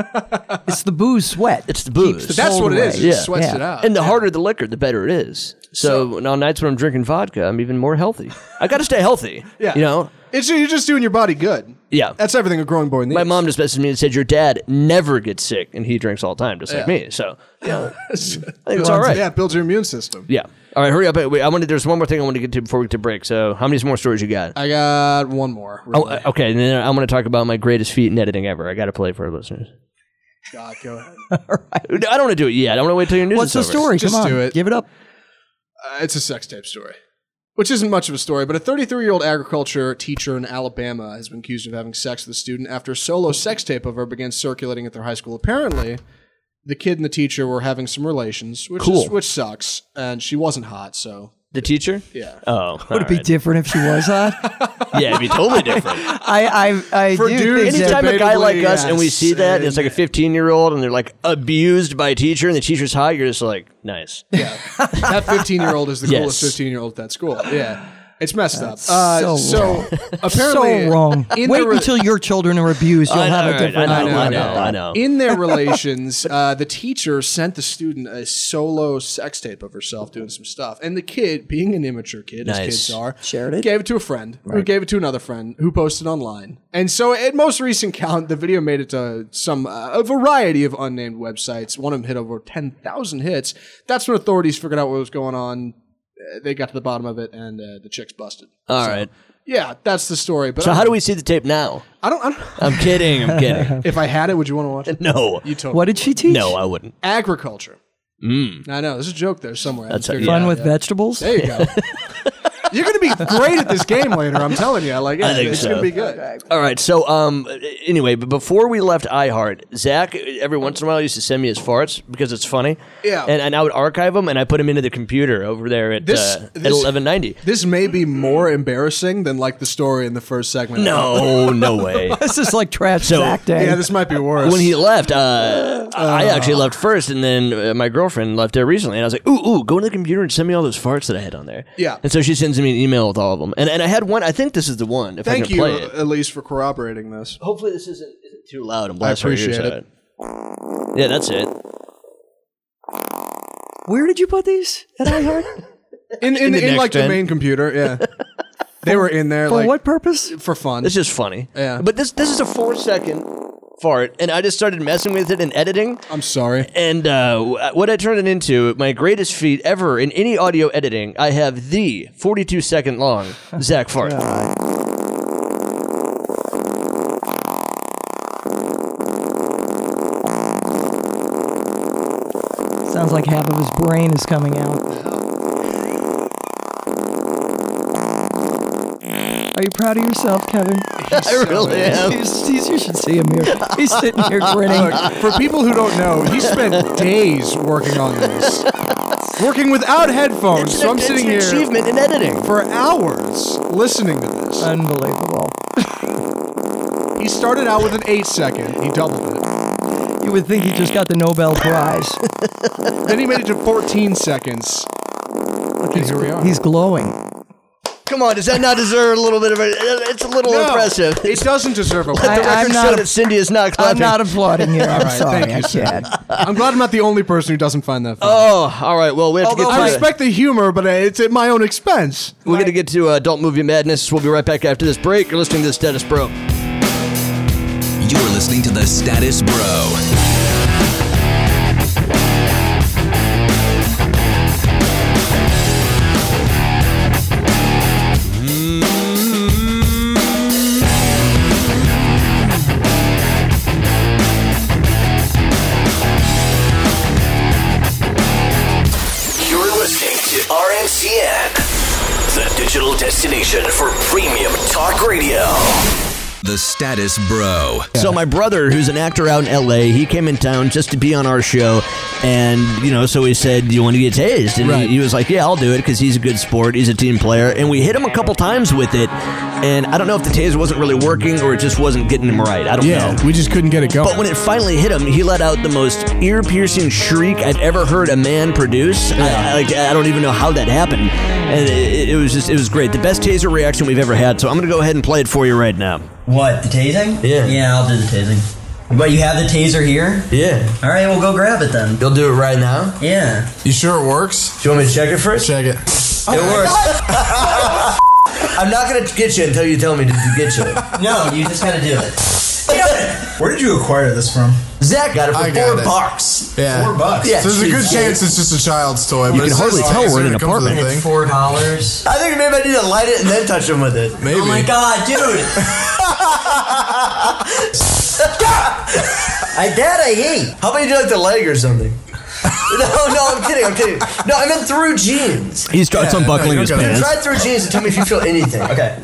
It's the booze sweat. It's the booze. the That's cold what it is. away. It Yeah. sweats Yeah. it out. And the Yeah. harder the liquor, the better it is. So, on nights when I'm drinking vodka, I'm even more healthy. I got to stay healthy. Yeah. You know? It's, you're just doing your body good. Yeah. That's everything a growing boy needs. My mom just messaged me and said, your dad never gets sick, and he drinks all the time, just like Yeah. me. So, yeah, I think it's all right. Yeah, it builds your immune system. Yeah. All right, hurry up. Wait, I wanted, there's one more thing I want to get to before we get to break. So, how many more stories you got? I got one more. Oh, Really. uh, okay. And then I'm going to talk about my greatest feat in editing ever. I got to play for our listeners. God, go ahead. I don't want to do it yet. I want to wait till your news What's the is over. story? Just Come on, do it. give it up. Uh, it's a sex tape story, which isn't much of a story, but a thirty-three-year-old agriculture teacher in Alabama has been accused of having sex with a student after a solo sex tape of her began circulating at their high school. Apparently, the kid and the teacher were having some relations, which Cool. is, which sucks, and she wasn't hot, so The teacher? yeah. Oh, Would it be different if she was hot? Yeah, it'd be totally different. I, I, I For do dudes, think that- Anytime a guy like us and we yes, see that, and- it's like a fifteen-year-old and they're like abused by a teacher and the teacher's hot, you're just like, nice. Yeah, that fifteen-year-old is the Yes. coolest fifteen-year-old at that school. Yeah, it's messed up. Uh, so so wrong. apparently, so wrong. in Wait the re- until your children are abused. You'll I know, have a right, different I know, idea. I know, I know. In their relations, uh, the teacher sent the student a solo sex tape of herself doing some stuff, and the kid, being an immature kid, as Nice. kids are, Shared it? gave it to a friend, who gave it to another friend, who posted online. And so, at most recent count, the video made it to some uh, a variety of unnamed websites. One of them hit over ten thousand hits. That's when authorities figured out what was going on. Uh, They got to the bottom of it, and uh, the chick's busted. All So, right. Yeah, that's the story. But So I, how do we see the tape now? I don't. I don't I'm kidding. I'm kidding. if I had it, would you want to watch it? No. You told What me. did she teach? No, I wouldn't. Agriculture. Mm. I know. There's a joke there somewhere. I That's haven't a- figured it Fun out with yet. vegetables? There you go. You're going to be great at this game later. I'm telling you. Like, yeah, I think it's so. going to be good. All right. So, um, anyway, but before we left iHeart, Zach every once in a while used to send me his farts because it's funny. Yeah. And, and I would archive them and I put them into the computer over there at This- uh, at this- eleven ninety. This may be more embarrassing than like the story in the first segment. No, no way. This is like trash So- Zach day. Yeah, this might be worse. When he left, uh, I actually left first, and then uh, my girlfriend left there recently, and I was like, "Ooh, ooh, go to the computer and send me all those farts that I had on there." Yeah. And so she sends me an email with all of them, and and I had one. I think this is the one. If I Thank can you, play it. at least, for corroborating this. Hopefully, this isn't, isn't too loud and blast I our ears appreciate out. Yeah, that's it. Where did you put these at iHeart? In in, In the in next like the gen. main computer, yeah. They were in there For like what purpose? for fun. It's just funny. Yeah. But this this is a four second fart, and I just started messing with it in editing. I'm sorry. And uh, wh- what I turned it into, my greatest feat ever in any audio editing, I have the forty-two second long Zach fart. Sounds like half of his brain is coming out. Are you proud of yourself, Kevin? I really am. He's, he's, you should see him here. He's sitting here grinning. Look, for people who don't know, he spent days working on this. Working without headphones. It's so an- I'm sitting it's an here achievement in editing. for hours listening to this. Unbelievable. He started out with an eight second. He doubled it. You would think he just got the Nobel Prize. Then he made it to fourteen seconds. Okay, here we are. He's glowing. Come on, does that not deserve a little bit of a... It's a little No, impressive. It doesn't deserve a Let the I- record I'm not show a- that Cindy is not clapping. I'm not applauding you. I'm right, sorry. thank you, I sir. can't. I'm glad I'm not the only person who doesn't find that funny. Oh, all right. Well, we have to Although get I to... I- respect the humor, but it's at my own expense. We're going to get to uh, Adult Movie Madness. We'll be right back after this break. You're listening to The Status Bro. You're listening to The Status Bro. R N C N, the digital destination for premium talk radio. The Status Bro. So my brother, who's an actor out in L A, he came in town just to be on our show, and you know, so he said, "Do you want to get tased?" And Right. he, he was like, "Yeah, I'll do it," because he's a good sport, he's a team player, and we hit him a couple times with it, and I don't know if the taser wasn't really working or it just wasn't getting him right. I don't Yeah, know. we just couldn't get it going. But when it finally hit him, he let out the most ear-piercing shriek I've ever heard a man produce. I, I, like, I don't even know how that happened, and it, it was just, it was great. The best taser reaction we've ever had. So I'm gonna go ahead and play it for you right now. What, the tasing? Yeah. Yeah, I'll do the tasing. But you have the taser here? Yeah. All right, we'll go grab it then. You'll do it right now? Yeah. You sure it works? Do you want me to check it first? Check it. It works. I'm not gonna get you until you tell me to get you. No, you just gotta do it. Where did you acquire this from? Zach got it for I got four it. bucks. Yeah. Four bucks. Yeah, So there's a good it's- chance it's just a child's toy. You but can it's hardly just tell nice we're in when an it comes with the apartment. thing. Four dollars. I think maybe I need to light it and then touch him with it. Maybe. Oh my god, dude! I dad, I hate. How about you do like the leg or something? no, no, I'm kidding, I'm kidding. No, I meant through jeans. He starts Yeah, unbuckling no, his you don't pants. gotta- Try through jeans and tell me if you feel anything. Okay.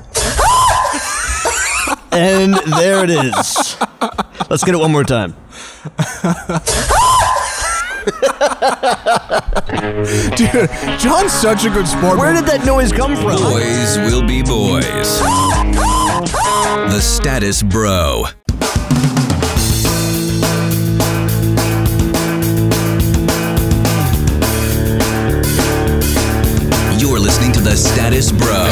And there it is. Let's get it one more time. Dude, John's such a good sport. Where did that noise come from? Boys will be boys. The Status Bro. You're listening to The Status Bro.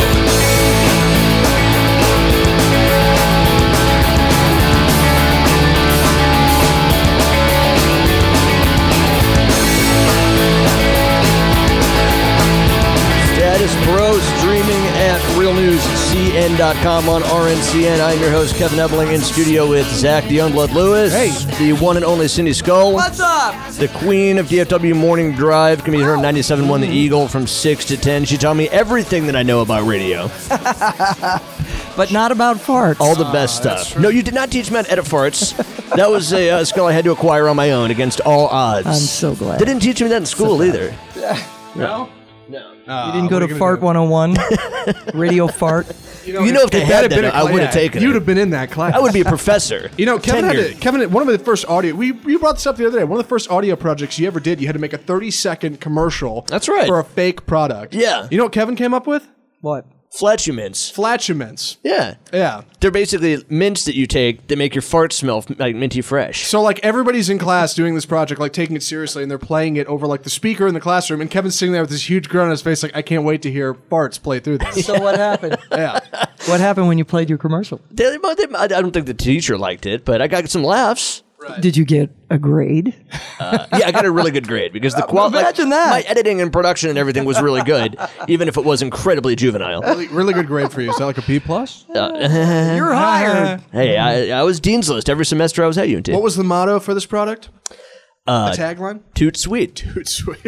Status Bro streaming at real news c n dot com on R N C N. I'm your host, Kevin Ebling, in studio with Zach the Youngblood Lewis. Hey. The one and only Cindy Skull. What's up? The queen of D F W Morning Drive can be heard on ninety-seven point one The Eagle from six to ten. She taught me everything that I know about radio. But not about farts. All the best stuff. No, you did not teach me how to edit farts. That was a uh, skill I had to acquire on my own against all odds. I'm so glad. They didn't teach me that in school either. No? You didn't go to Fart one oh one? Radio Fart? You know, if they had that, I would have taken You'd it. have been in that class. I would be a professor. You know, Kevin had to, Tenured. Kevin, one of the first audio, we, we brought this up the other day. One of the first audio projects you ever did, you had to make a thirty second commercial. That's right. For a fake product. Yeah. You know what Kevin came up with? What? Flatulence. Flatulence. Yeah. Yeah. They're basically mints that you take that make your farts smell like minty fresh. So, like, everybody's in class doing this project, like, taking it seriously, and they're playing it over, like, the speaker in the classroom, and Kevin's sitting there with this huge grin on his face, like, I can't wait to hear farts play through this. So what happened? Yeah. What happened when you played your commercial? They, they, I don't think the teacher liked it, but I got some laughs. Did you get a grade? Uh, yeah, I got a really good grade because the quality, imagine that. my editing and production and everything was really good, even if it was incredibly juvenile. Really, really good grade for you. Is that like a B plus? You're hired. Hey, I, I was dean's list every semester I was at U N T. What was the motto for this product? Uh, a tagline? Toot sweet. Toot sweet.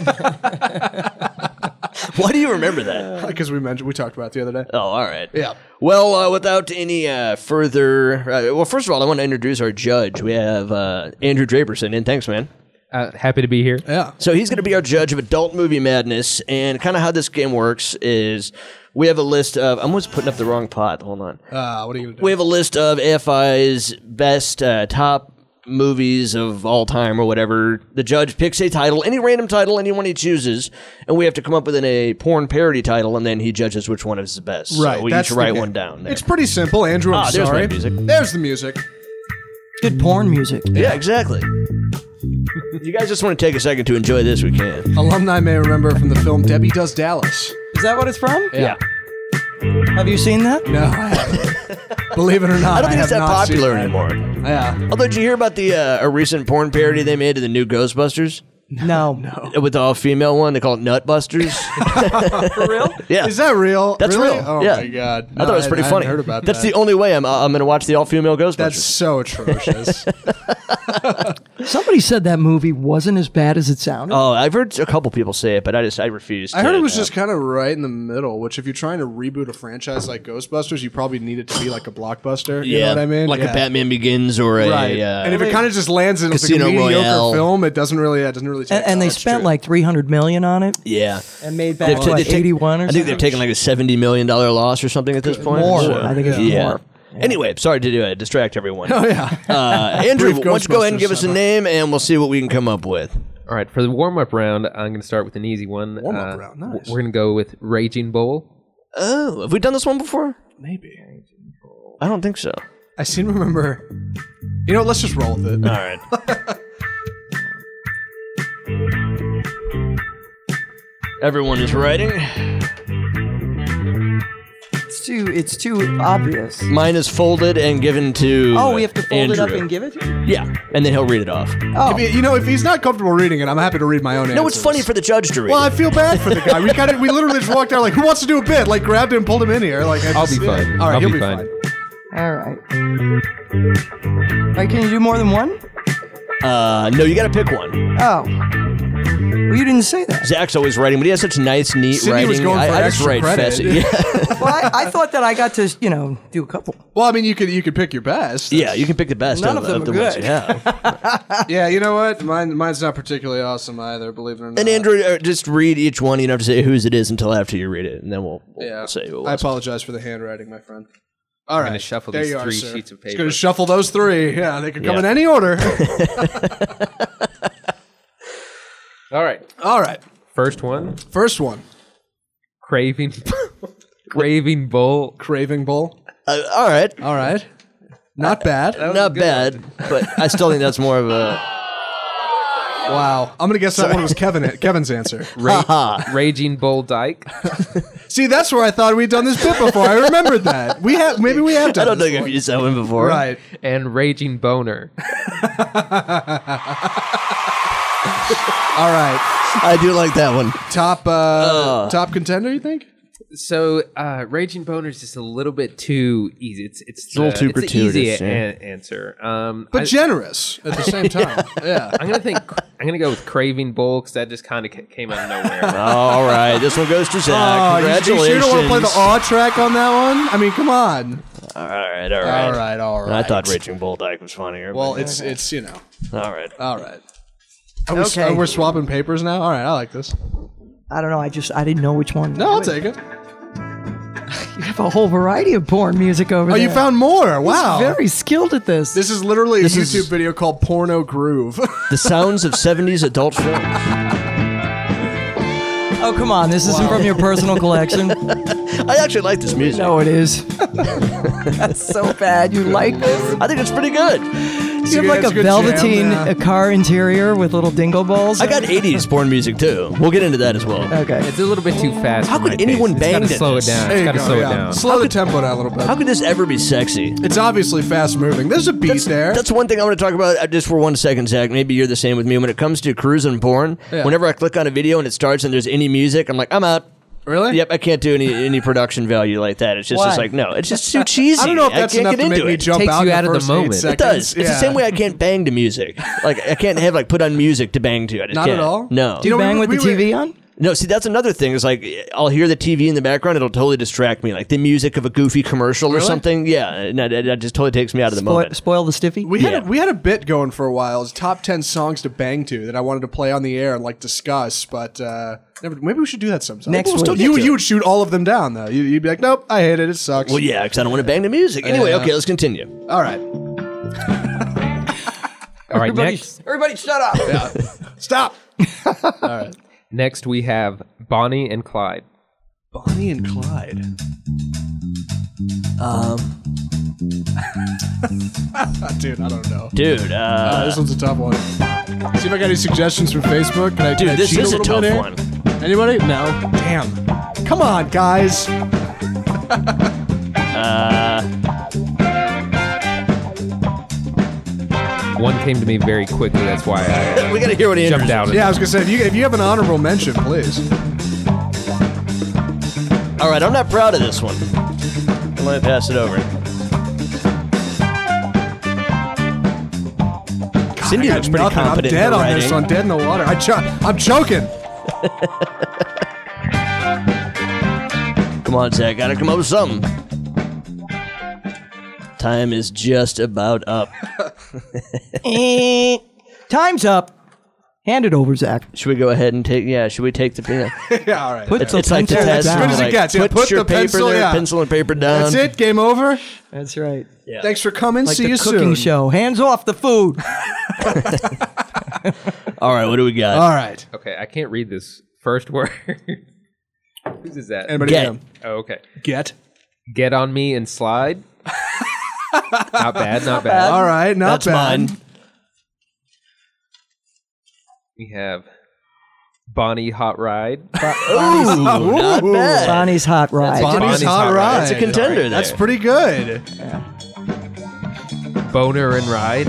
Why do you remember that? Because we mentioned, we talked about it the other day. Oh, all right. Yeah. Well, uh, without any uh, further, uh, well, first of all, I want to introduce our judge. We have uh, Andrew Draperson in. Thanks, man. Uh, happy to be here. Yeah. So he's going to be our judge of adult movie madness, and kind of how this game works is we have a list of. I'm almost putting up the wrong pot. Hold on. Uh, what are you going to do? We have a list of A F I's best uh, top movies of all time or whatever. The judge picks a title, any random title, anyone he chooses, and we have to come up with an, a porn parody title, and then he judges which one is the best. Right. So we that's each the write game. one down. There. It's pretty simple, Andrew. I'm Ah, there's my sorry. music. There's the music. Good porn music. Yeah, exactly. You guys just want to take a second to enjoy this, we can. Alumni may remember from the film Debbie Does Dallas. Is that what it's from? Yeah. Have you seen that? No, I haven't. Believe it or not, I don't think have it's that not seen popular that. anymore. Yeah. Although, did you hear about the uh, a recent porn parody they made of the new Ghostbusters? No. No. With the all-female one, they call it Nutbusters. For real? Yeah. Is that real? That's Really? real. Oh yeah. my god. I thought it was pretty I funny. hadn't heard about That's that. the only way I'm I'm going to watch the all-female Ghostbusters. That's so atrocious. Somebody said that movie wasn't as bad as it sounded. Oh, I've heard a couple people say it, but I just I refuse. I heard to, it was uh, just kind of right in the middle, which if you're trying to reboot a franchise like Ghostbusters, you probably need it to be like a blockbuster. You yeah, know what I mean? like Yeah. a Batman Begins or a Right. uh, and if it kind of just lands in like a Casino mediocre Royale. film, it doesn't really, it doesn't really totally take And, and that. they That's spent true. like three hundred million on it Yeah. and made They've back ta- what, they've ta- eighty-one or I something. think they've taken like a seventy million dollars loss or something at this point. More. So, I think it's yeah. more. Anyway, sorry to uh, distract everyone. Oh yeah. Uh, Andrew, Brief why don't you go ahead and Ghostbusters give us a summer. name, and we'll see what we can come up with. All right, for the warm-up round, I'm going to start with an easy one. Warm-up Uh, round, w- nice. We're going to go with Raging Bull. Oh, have we done this one before? Maybe. I don't think so. I seem to remember. You know, what, let's just roll with it. All right. Everyone is writing. It's too, it's too obvious. Mine is folded and given to. Oh, we have to fold it up Andrew. and give it to you? Yeah, and then he'll read it off. Oh, If he- you know, if he's not comfortable reading it, I'm happy to read my own answers. No, it's funny for the judge to read. Well, I it. feel bad for the guy. We kind of, we literally just walked out like, who wants to do a bit? Like, grabbed him, pulled him in here. Like, I I'll just- be fine. All right, I'll he'll be be fine. fine. all right. All right, can you do more than one? Uh, no, you got to pick one. Oh. Well, you didn't say that. Zach's always writing, but he has such nice, neat Sydney writing. was going I, for I just extra write credit. fast. Yeah. Well, I, I thought that I got to, you know, do a couple. Well, I mean, you could you could pick your best. yeah, you can pick the best None of, of them of the are ones good. you have. Yeah, you know what? Mine mine's not particularly awesome either. Believe it or not. And Andrew, uh, just read each one. You don't have to say whose it is until after you read it, and then we'll, we'll Yeah. say who it I was. apologize for the handwriting, my friend. All right, gonna shuffle there these you are, three sir. sheets of Just paper. gonna shuffle those three. Yeah, they could come Yeah. in any order. All right, All right, first one, first one, Craving Craving Bull. Craving Bull. Uh, all right, All right, not bad. not bad, but I still think that's more of a. Wow, I'm gonna guess that one was Kevin. Kevin's answer. Ra- Raging Bull Dyke. See, that's where I thought we'd done this bit before. I remembered that. We have maybe we have done. I don't this think I've one. used that one before. Right. And Raging Boner. All right. I do like that one. Top uh, top contender, you think? So, uh, Raging Boner is just a little bit too easy. It's it's a little uh, too it's an easy gratuitous, a- yeah. an- answer. Um, But I, generous at the same time. Yeah. I'm gonna think. I'm gonna go with Craving Bull because that just kind of came out of nowhere. All right, this one goes to Zach. Oh, you- Congratulations. You sure don't want to play the awe track on that one? I mean, come on. All right, all right, All right, all right. I thought Raging Bull Dyke was funnier. Well, but- it's it's you know. all right. All right. Are we, Okay. are we swapping papers now? All right, I like this. I don't know. I just, I didn't know which one. No, I'll take it. You have a whole variety of porn music over Oh, there. you found more. Wow. He's very skilled at this. This is literally a This YouTube is- video called Porno Groove. The sounds of seventies adult film. Oh, come on. This isn't from your personal collection. I actually like this music. No, it is. That's so bad. You like this? I think it's pretty good. You have like it's a a good velveteen jam, yeah. uh car interior with little dingle balls. I got eighties porn music too. We'll get into that as well. Okay. It's a little bit too fast. How for could my anyone taste. bang It's to gotta slow this? it down. There It's you gotta go, slow yeah. it down. Slow the tempo down a little bit. How could this ever be sexy? It's obviously fast moving. There's a beat there. That's one thing I want to talk about uh, just for one second, Zach. Maybe you're the same with me. When it comes to cruising porn, Yeah. whenever I click on a video and it starts and there's any music, I'm like, I'm out. Really? Yep, I can't do any any production value like that. It's just, Why? just like, no, it's just too cheesy. I don't know if that's can't enough get to make into me it. jump Takes out you in out of the first eight moment. It It seconds. does. It's the Yeah. same way I can't bang to music. Like I can't have like put on music to bang to. I just Not at can't. all? No. Do you know, we bang were- with the we were- T V on? No, see, that's another thing. Is like I'll hear the T V in the background; it'll totally distract me, like the music of a goofy commercial or Really? something. Yeah, and that, that just totally takes me out of the Spoil, moment. spoil the stiffy? We had Yeah. a, we had a bit going for a while. It was top ten songs to bang to that I wanted to play on the air and like discuss, but uh, never, maybe we should do that sometime. Next We'll week. still- you you would shoot all of them down though. You, you'd be like, nope, I hate it. It sucks. Well, yeah, because I don't want to bang to music. Anyway, Yeah. okay, let's continue. All right, All right, Everybody, next everybody shut up. stop. All right, next we have Bonnie and Clyde. Bonnie and Clyde. Um, Dude, I don't know. dude, Uh, uh, this one's a tough one. See if I got any suggestions from Facebook. Can I, can I dude, this cheat is a little tough bit here? one. Anybody? No. Damn. Come on, guys. Uh, One came to me very quickly. That's why I uh, we got to hear what Andrew jumped out. Yeah, I was gonna say if you if you have an honorable mention, please. All right, I'm not proud of this one. I'm going to pass it over. Cindy I got looks pretty nothing. I'm competent dead in her on writing. this one. Dead in the water. I cho- I'm choking. Come on, Zach, gotta come up with something. Time is just about up. Eh, Time's up. Hand it over, Zach. Should we go ahead and take? Yeah, should we take the? Yeah. Yeah, all right. Put It's, the it's like the pencil test. down. As good as it like, gets. Yeah, put, put your the paper pencil, there, yeah. pencil and paper down. That's it. Game over. That's right. Yeah. Thanks for coming. Like See the you cooking soon. show. Hands off the food. All right, what do we got? All right. Okay, I can't read this first word. Whose is that? Anybody Get. know? Oh, okay. Get. Get on me and slide. Not bad, not bad. All right. Not That's bad. mine. We have Bonnie Hot Ride. Ooh, not bad. Bonnie's Hot Ride. Bonnie's, Bonnie's Hot, Hot Ride. Ride. That's a contender there. That's pretty good. Boner and Ride.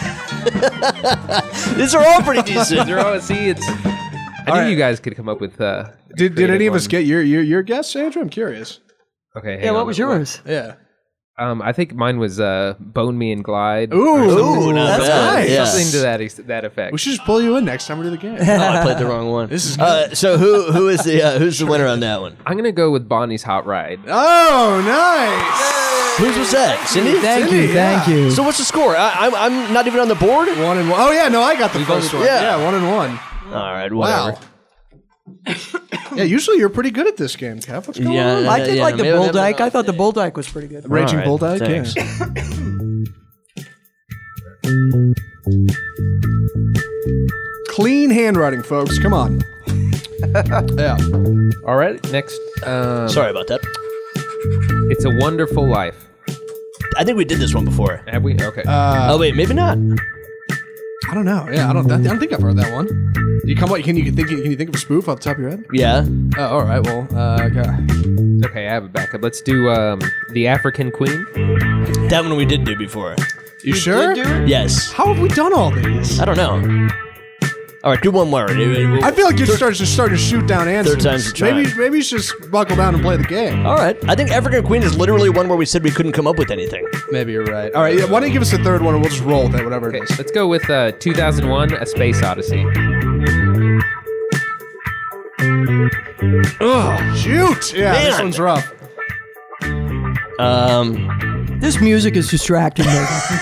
These are all pretty decent. They're all, see, it's. I knew right. you guys could come up with. Uh, Did, did creative any of us ones. get your your your guess, Sandra? I'm curious. Okay. hang Yeah, what on. was yours? Yeah. Um, I think mine was uh, Bone Me and Glide. Ooh, or something. Ooh, not that's bad. nice. Yeah. Something to that ex- that effect. We should just pull you in next time we do the game. Oh, I played the wrong one. This is uh, so who who is the uh, who's the winner on that one? I'm gonna go with Bonnie's Hot Ride. Oh, nice. Whose was that? Cindy. Thank Cindy, you, thank yeah. you. So what's the score? I, I'm I'm not even on the board. One and one. Oh yeah, no, I got the first one. yeah. Yeah, one and one. All right, whatever. Wow. Yeah, usually you're pretty good at this game, Kev. What's going Yeah, on? no, I did yeah, like the maybe- bull dyke. I thought the bull dyke was pretty good. Raging All right, Bull Dyke. thanks. Yeah. Clean handwriting, folks. Come on. Yeah. All right. Next. Um, Sorry about that. It's a Wonderful Life. I think we did this one before. Have we? Okay. Uh, oh wait, maybe not. I don't know. Yeah, I don't. I don't think I've heard that one. You come up? Can you think? Can you think of a spoof off the top of your head? Yeah. Oh, all right. Well, uh, okay. okay, I have a backup. Let's do um, The African Queen. That one we did do before. You, sure? Yes. How have we done all these? I don't know. All right, do one more. I feel like you're starting to start to shoot down answers. Third time's the charm. Maybe maybe you should just buckle down and play the game. All right. I think African Queen is literally one where we said we couldn't come up with anything. Maybe you're right. All right. Yeah, why don't you give us the third one and we'll just roll with it, whatever Okay, it is. let's go with uh, two thousand one: A Space Odyssey. Oh, shoot! Yeah, this Man. one's rough. Um, This music is distracting me.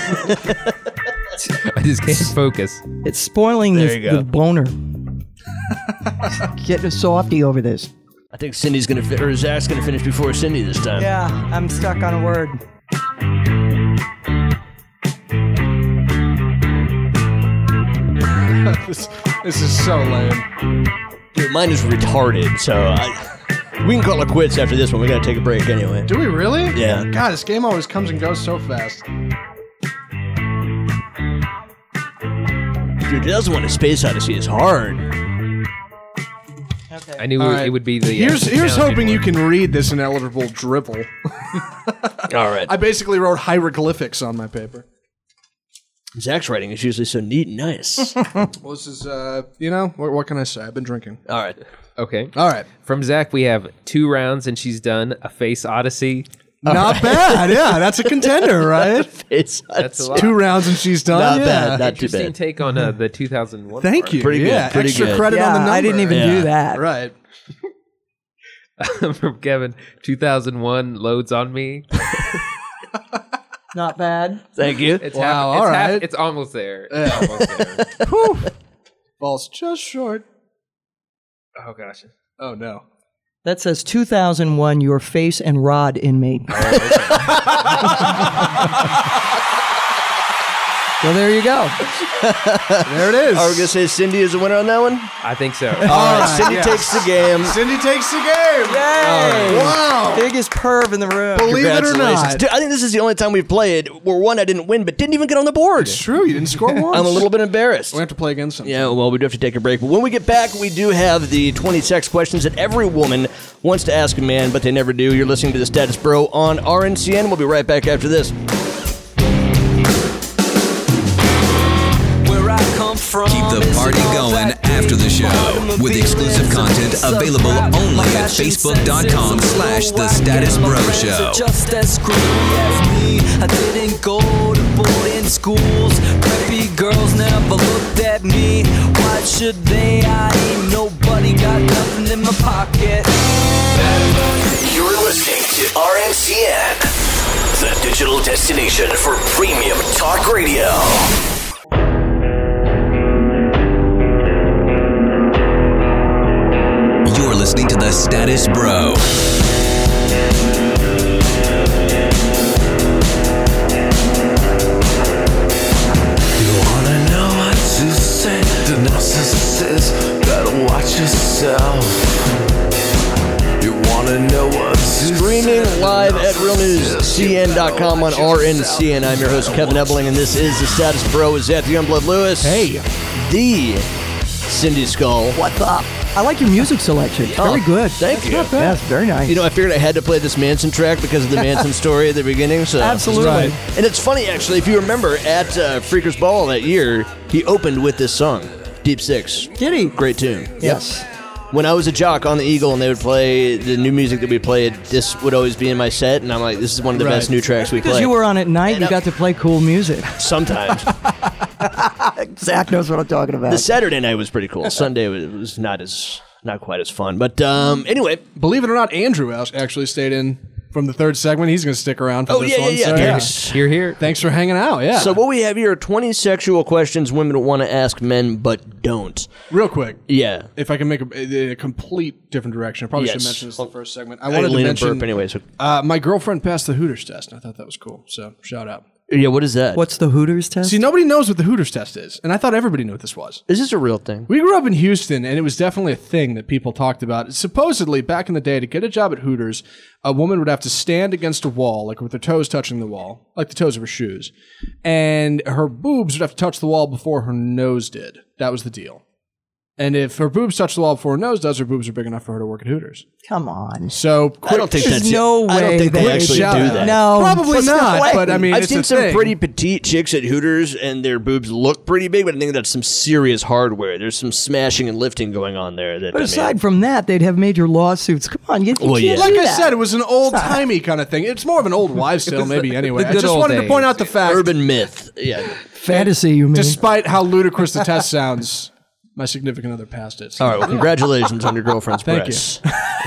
I just can't focus. It's spoiling There this, you go. the boner. Getting a softy over this. I think Cindy's gonna fi- or Zach's gonna finish before Cindy this time. Yeah, I'm stuck on a word. this, this is so lame. Dude, mine is retarded. So I, we can call it quits after this one. We gotta take a break anyway. Do we really? Yeah. God, this game always comes and goes so fast. Dude, two thousand one: A Space Odyssey is hard. Okay. I knew All it, right. it would be the. uh, Here's the here's challenging hoping you one. can read this ineligible dribble. All right. I basically wrote hieroglyphics on my paper. Zach's writing is usually so neat and nice. Well, this is, uh, you know, what, what can I say? I've been drinking. All right. Okay. All right. From Zach, we have two rounds and she's done. A Face Odyssey. Not bad. Yeah, that's a contender, right? It's That's a lot. Two rounds and she's done. Not yeah. bad. Not too Interesting bad. take on uh, the two thousand one. Thank part. you. Pretty good, Yeah, pretty extra good. credit yeah, on the number. I didn't even Yeah. do that. Right. From Kevin, two thousand one loads on me. Not bad. Thank you. It's Wow, half, all it's, half, right. it's almost there. It's almost there. Whew. Falls just short. Oh gosh. Oh, no. That says two thousand one, your face and rod in me. So there you go. There it is. Are we gonna say Cindy is the winner on that one? I think so. All right. right, Cindy yes. takes the game. Cindy takes the game. Yay! Wow. Biggest perv in the room. Believe it or Congratulations. not. Dude, I think this is the only time we've played where one I didn't win, but didn't even get on the board. It's true. You didn't score once. I'm a little bit embarrassed. We have to play again sometime. Yeah, well, we do have to take a break. But when we get back, we do have the twenty sex questions that every woman wants to ask a man, but they never do. You're listening to The Status Bro on R N C N. We'll be right back after this. Keep the party going after the show with exclusive content available only at facebook.com slash The Status Bro Show. Just as screwy as me. I didn't go to boarding schools. Preppy girls never looked at me. Why should they? I ain't nobody, got nothing in my pocket. You're listening to R N C N, the digital destination for premium talk radio. Status Bro. You wanna know what to say? The narcissist, better watch yourself. You wanna know what to Streaming live at real news c n dot com on R N C N. I'm your host, Kevin Ebling, and this is The Status Bro with Zach Youngblood Lewis. Hey. The Cindy Skull. What's up? I like your music selection. It's Oh, very good. thank you. Not bad. Yes, very nice. You know, I figured I had to play this Manson track because of the Manson story at the beginning. So Absolutely. Right. And it's funny, actually, if you remember, at uh, Freakers Ball that year, he opened with this song, Deep Six. Did he? Great tune. Yes. When I was a jock on the Eagle and they would play the new music that we played, this would always be in my set, and I'm like, this is one of the Right. best new tracks we Because play. you were on at night, And you I- got to play cool music. Sometimes. Zach knows what I'm talking about. The Saturday night was pretty cool. Sunday was, was not as not quite as fun. But um, anyway, Believe it or not, Andrew as- actually stayed in from the third segment. He's going to stick around for Oh, this yeah, yeah, one. yeah. So, Yes. Here, here. Thanks for hanging out. Yeah. so what we have here are twenty sexual questions women want to ask men but don't. real quick, Yeah. if I can make a, a, a complete different direction, I probably Yes. should mention this in the first segment. I I wanted to lean and mention burp anyway. So. uh, my girlfriend passed the Hooters test, and I thought that was cool. So shout out. Yeah, what is that? What's the Hooters test? See, nobody knows what the Hooters test is, and I thought everybody knew what this was. Is this a real thing? We grew up in Houston, and it was definitely a thing that people talked about. Supposedly, back in the day, to get a job at Hooters, a woman would have to stand against a wall, like with her toes touching the wall, like the toes of her shoes, and her boobs would have to touch the wall before her nose did. That was the deal. And if her boobs touch the wall before her nose does, her boobs are big enough for her to work at Hooters. Come on. So, I don't think There's that's no I don't way think they that- actually Shout do out. that. No. probably There's no not, way. but I mean, I've it's seen a some thing. pretty petite chicks at Hooters, and their boobs look pretty big, but I think that's some serious hardware. There's some smashing and lifting going on there. That But I mean, aside from that, they'd have major lawsuits. Come on, you, you Well, can't yeah. do Like I that. said, it was an old timey kind of thing. It's more of an old wives' tale, maybe. Anyway, the I good just old wanted to days. point out the fact, urban myth. Yeah. fantasy. You mean? despite how ludicrous the test sounds, my significant other passed it. So All right. Well, congratulations on your girlfriend's Thank breasts.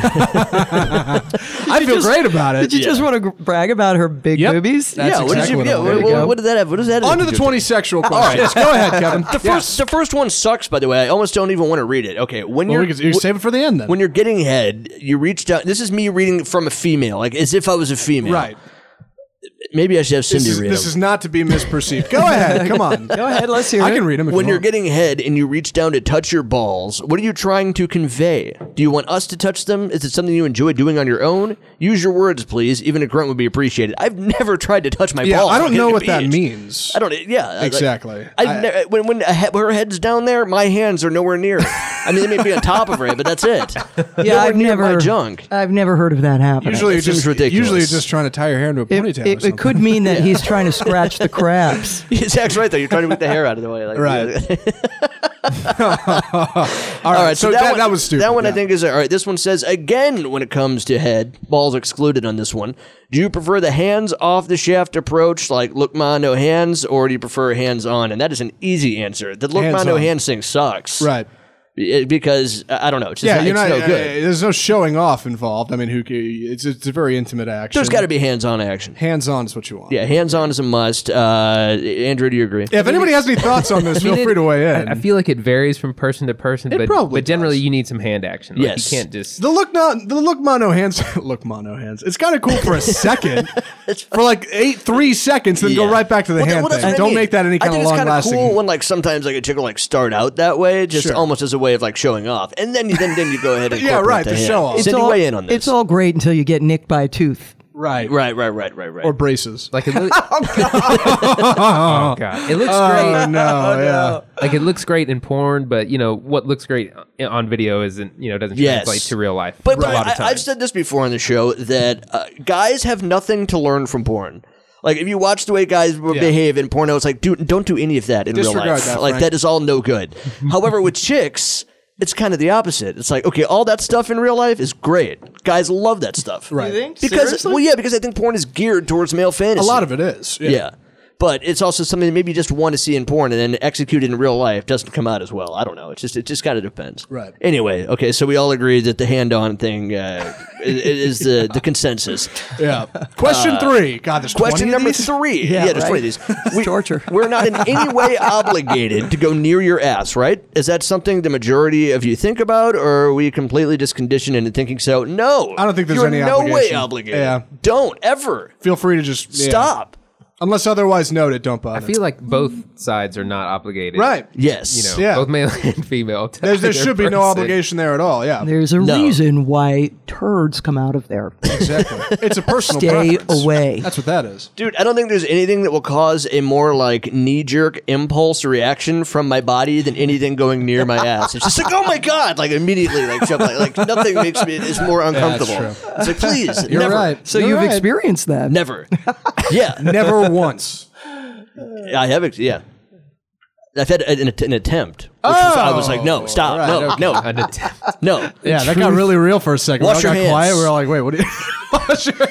I feel just- great about it. Did you just want to brag about her big Yep. boobies? That's yeah. What did exactly you? what Yeah. I What, wanted. what, what did that have? What does that? have On to to the do with twenty sexual questions. Go ahead, Kevin. The first, the first one sucks. By the way, I almost don't even want to read it. Okay, when Well, you're we can, you can save it for the end then. when you're getting head, you reach down. This is me reading from a female, like as if I was a female. right. Maybe I should have This Cindy is, read this them. is not to be misperceived. Go ahead. Come on. Go ahead, let's hear I it. can read them. If When you you're want. getting head and you reach down to touch your balls, what are you trying to convey? Do you want us to touch them? Is it something you enjoy doing on your own? Use your words, please. Even a grunt would be appreciated. I've never tried to touch my Yeah, balls. I don't like, know at what a that beach. means. I don't. Yeah, like, Exactly. I've I- never, when when a he- her head's down there, my hands are nowhere near it. I mean, they may be on top of her, but that's it. Yeah, Nowhere I've near never. my junk. I've never heard of that happening. Usually, It you're seems just, ridiculous. usually you're just trying to tie your hair into a it, ponytail. or it, it something. could mean that he's trying to scratch the crabs. Zach's right though. You're trying to whip the hair out of the way, like, Right. All All right, so, that, one, that was stupid. That one I yeah. think is all right. This one says again when it comes to head, balls excluded on this one. Do you prefer the hands off the shaft approach, like look ma no hands, or do you prefer hands on? And that is an easy answer. The look ma Hands no on. hands thing sucks, Right. It- because uh, I don't know. It's just Yeah, not, you're it's not. no uh, good. there's no showing off involved. I mean, who? ca- It's it's a very intimate action. There's got to be hands on action. hands on is what you want. Yeah, hands on is a must. Uh, Andrew, do you agree? If anybody has any thoughts on this, I mean, feel it- free to weigh in. I, I feel like it varies from person to person, It but, probably but generally does. you need some hand action. Like, Yes. You can't just... the look not the look mono hands look mono hands. It's kind of cool for a second, for like eight three seconds, then go Yeah. right back to the Well, that- hand well, that's thing. what I Don't mean. make that any I kind of think it's long kinda lasting. cool when like sometimes like a chick will like start out that way, just Sure. almost as a way of like showing off, and then you then then you go ahead and Yeah, incorporate right, the the hand. show off. It's Cindy, all, weigh in on this. It's all great until you get nicked by a tooth. right, right, right, right, right, right. or braces. Like it loo- oh god, it looks Oh great. no, yeah. Like it looks great in porn, but you know what looks great on video isn't you know doesn't Yes. translate to real life. But, a but lot of I, times. I've said this before on the show that uh, guys have nothing to learn from porn. Like if you watch the way guys behave in porno, it's like, dude, don't do any of that in real Disregard life. that, like Frank. that is all no good. However, with chicks, it's kind of the opposite. It's like, okay, all that stuff in real life is great. Guys love that stuff. Right. You think? Because Seriously? well, yeah, because I think porn is geared towards male A fantasy. lot of it is. Yeah. yeah. But it's also something that maybe you just want to see in porn and then execute it in real life doesn't come out as well. I don't know. It's just it just kind of depends. Right. Anyway, okay, so we all agree that the hand-on thing uh, Is, is the the consensus? Yeah. Question Uh, three. God, there's Question twenty of number these? three. Yeah, Yeah, there's right. twenty of these. We, torture. We're not in any way obligated to go near your ass, right? Is that something the majority of you think about, or are we completely just conditioned into thinking so? No. I don't think there's You're any no way obligation. obligated. Yeah. Don't ever. Feel free to just yeah. Stop. Unless otherwise noted, don't bother. I feel like both sides are not obligated. Right. Yes. You know, Yeah. both male and female. to There, there either should be no person. obligation there at all. Yeah. There's a No. reason why turds come out of there. Exactly. It's a personal Stay preference. away. That's what that is. Dude, I don't think there's anything that will cause a more like knee-jerk impulse reaction from my body than anything going near my ass. It's just like, oh my god, like immediately, like jump, like, like nothing makes me. It's more uncomfortable. true. It's like, please, You're never, right. So You're you've right. experienced that. never. Yeah, Never once. I have. ex- Yeah, I've had an, an attempt. Which was, I was like, no, stop, right, no, okay. no, An attempt. no. Yeah, that got really real for a second. Wash we all your got hands. quiet. We were all like, wait, what do you wash your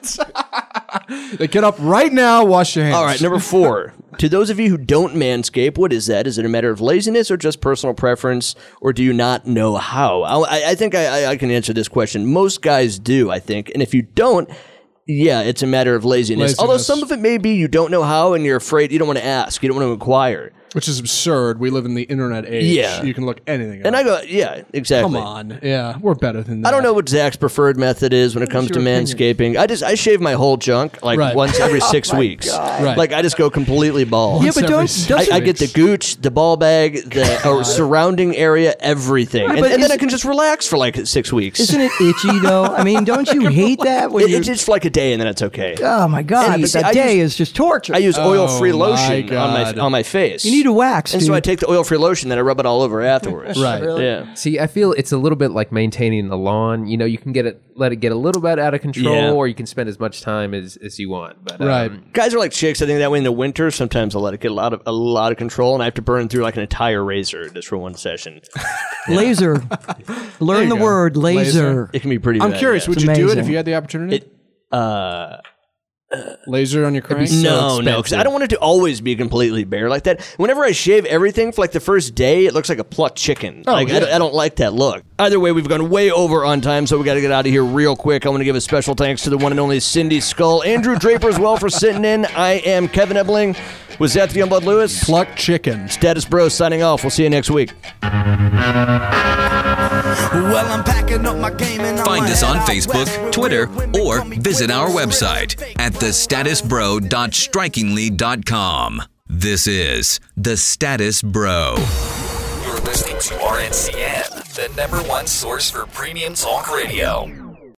hands? They get up right now, wash your hands. All right, number four. To those of you who don't manscape, what is that? Is it a matter of laziness or just personal preference, or do you not know how? I, I think I, I can answer this question. Most guys do, I think, and if you don't, yeah, it's a matter of laziness. Laziness. Although some of it may be you don't know how and you're afraid, you don't want to ask, you don't want to inquire. Which is absurd. We live in the internet age. Yeah. You can look anything up. And I go, yeah, exactly. Come on. Yeah, we're better than that. I don't know what Zach's preferred method is when it comes to manscaping. I just I shave my whole junk like Right. once every six weeks. Right. Like I just go completely bald. Yeah, Once but every don't six doesn't I, I get the gooch, the ball bag, the uh, surrounding area, everything, and, but and then is- I can just relax for like six weeks. Isn't it itchy though? I mean, don't you hate that when It, you're? it's just for like a day, and then it's okay. Oh my god! And you But see, that I day use- is just torture. I use oil-free Oh, my lotion on my God. on my face. you need a wax. and so dude. I take the oil-free lotion, then I rub it all over afterwards. Right. Yeah. See, I feel it's a little bit like maintaining the lawn. You know, you can get it, let it get a little bit out of control, Yeah. or you can spend as much time as, as you want. But Right. um, Guys are like chicks. I think that way in the winter, sometimes I'll let it get a lot of a lot of control, and I have to burn through like an entire razor just for one session. laser. Learn you the go. word laser. Laser. It can be pretty. I'm bad, curious, yeah. would It's you do it if amazing. you had the opportunity? It- Uh, Laser on your crank? so no, no, because expensive. I don't want it to always be completely bare like that. Whenever I shave everything for like the first day, it looks like a plucked chicken. like I, yeah. don't- I don't like that look. Either way, we've gone way over on time, so we got to get out of here real quick. I want to give a special thanks to the one and only Cindy Skull, Andrew Draper as well for sitting in. I am Kevin Ebling. Was that the Youngblood Lewis? Plucked chicken. Status Bros signing off. We'll see you next week. Well, I'm packing up my game and I'm Find us head on out Facebook, west where Twitter, women or call me visit Quiddy our Lou. website at the status bro dot strikingly dot com. This is The Status Bro. You're listening to R N C N, the number one source for premium talk radio.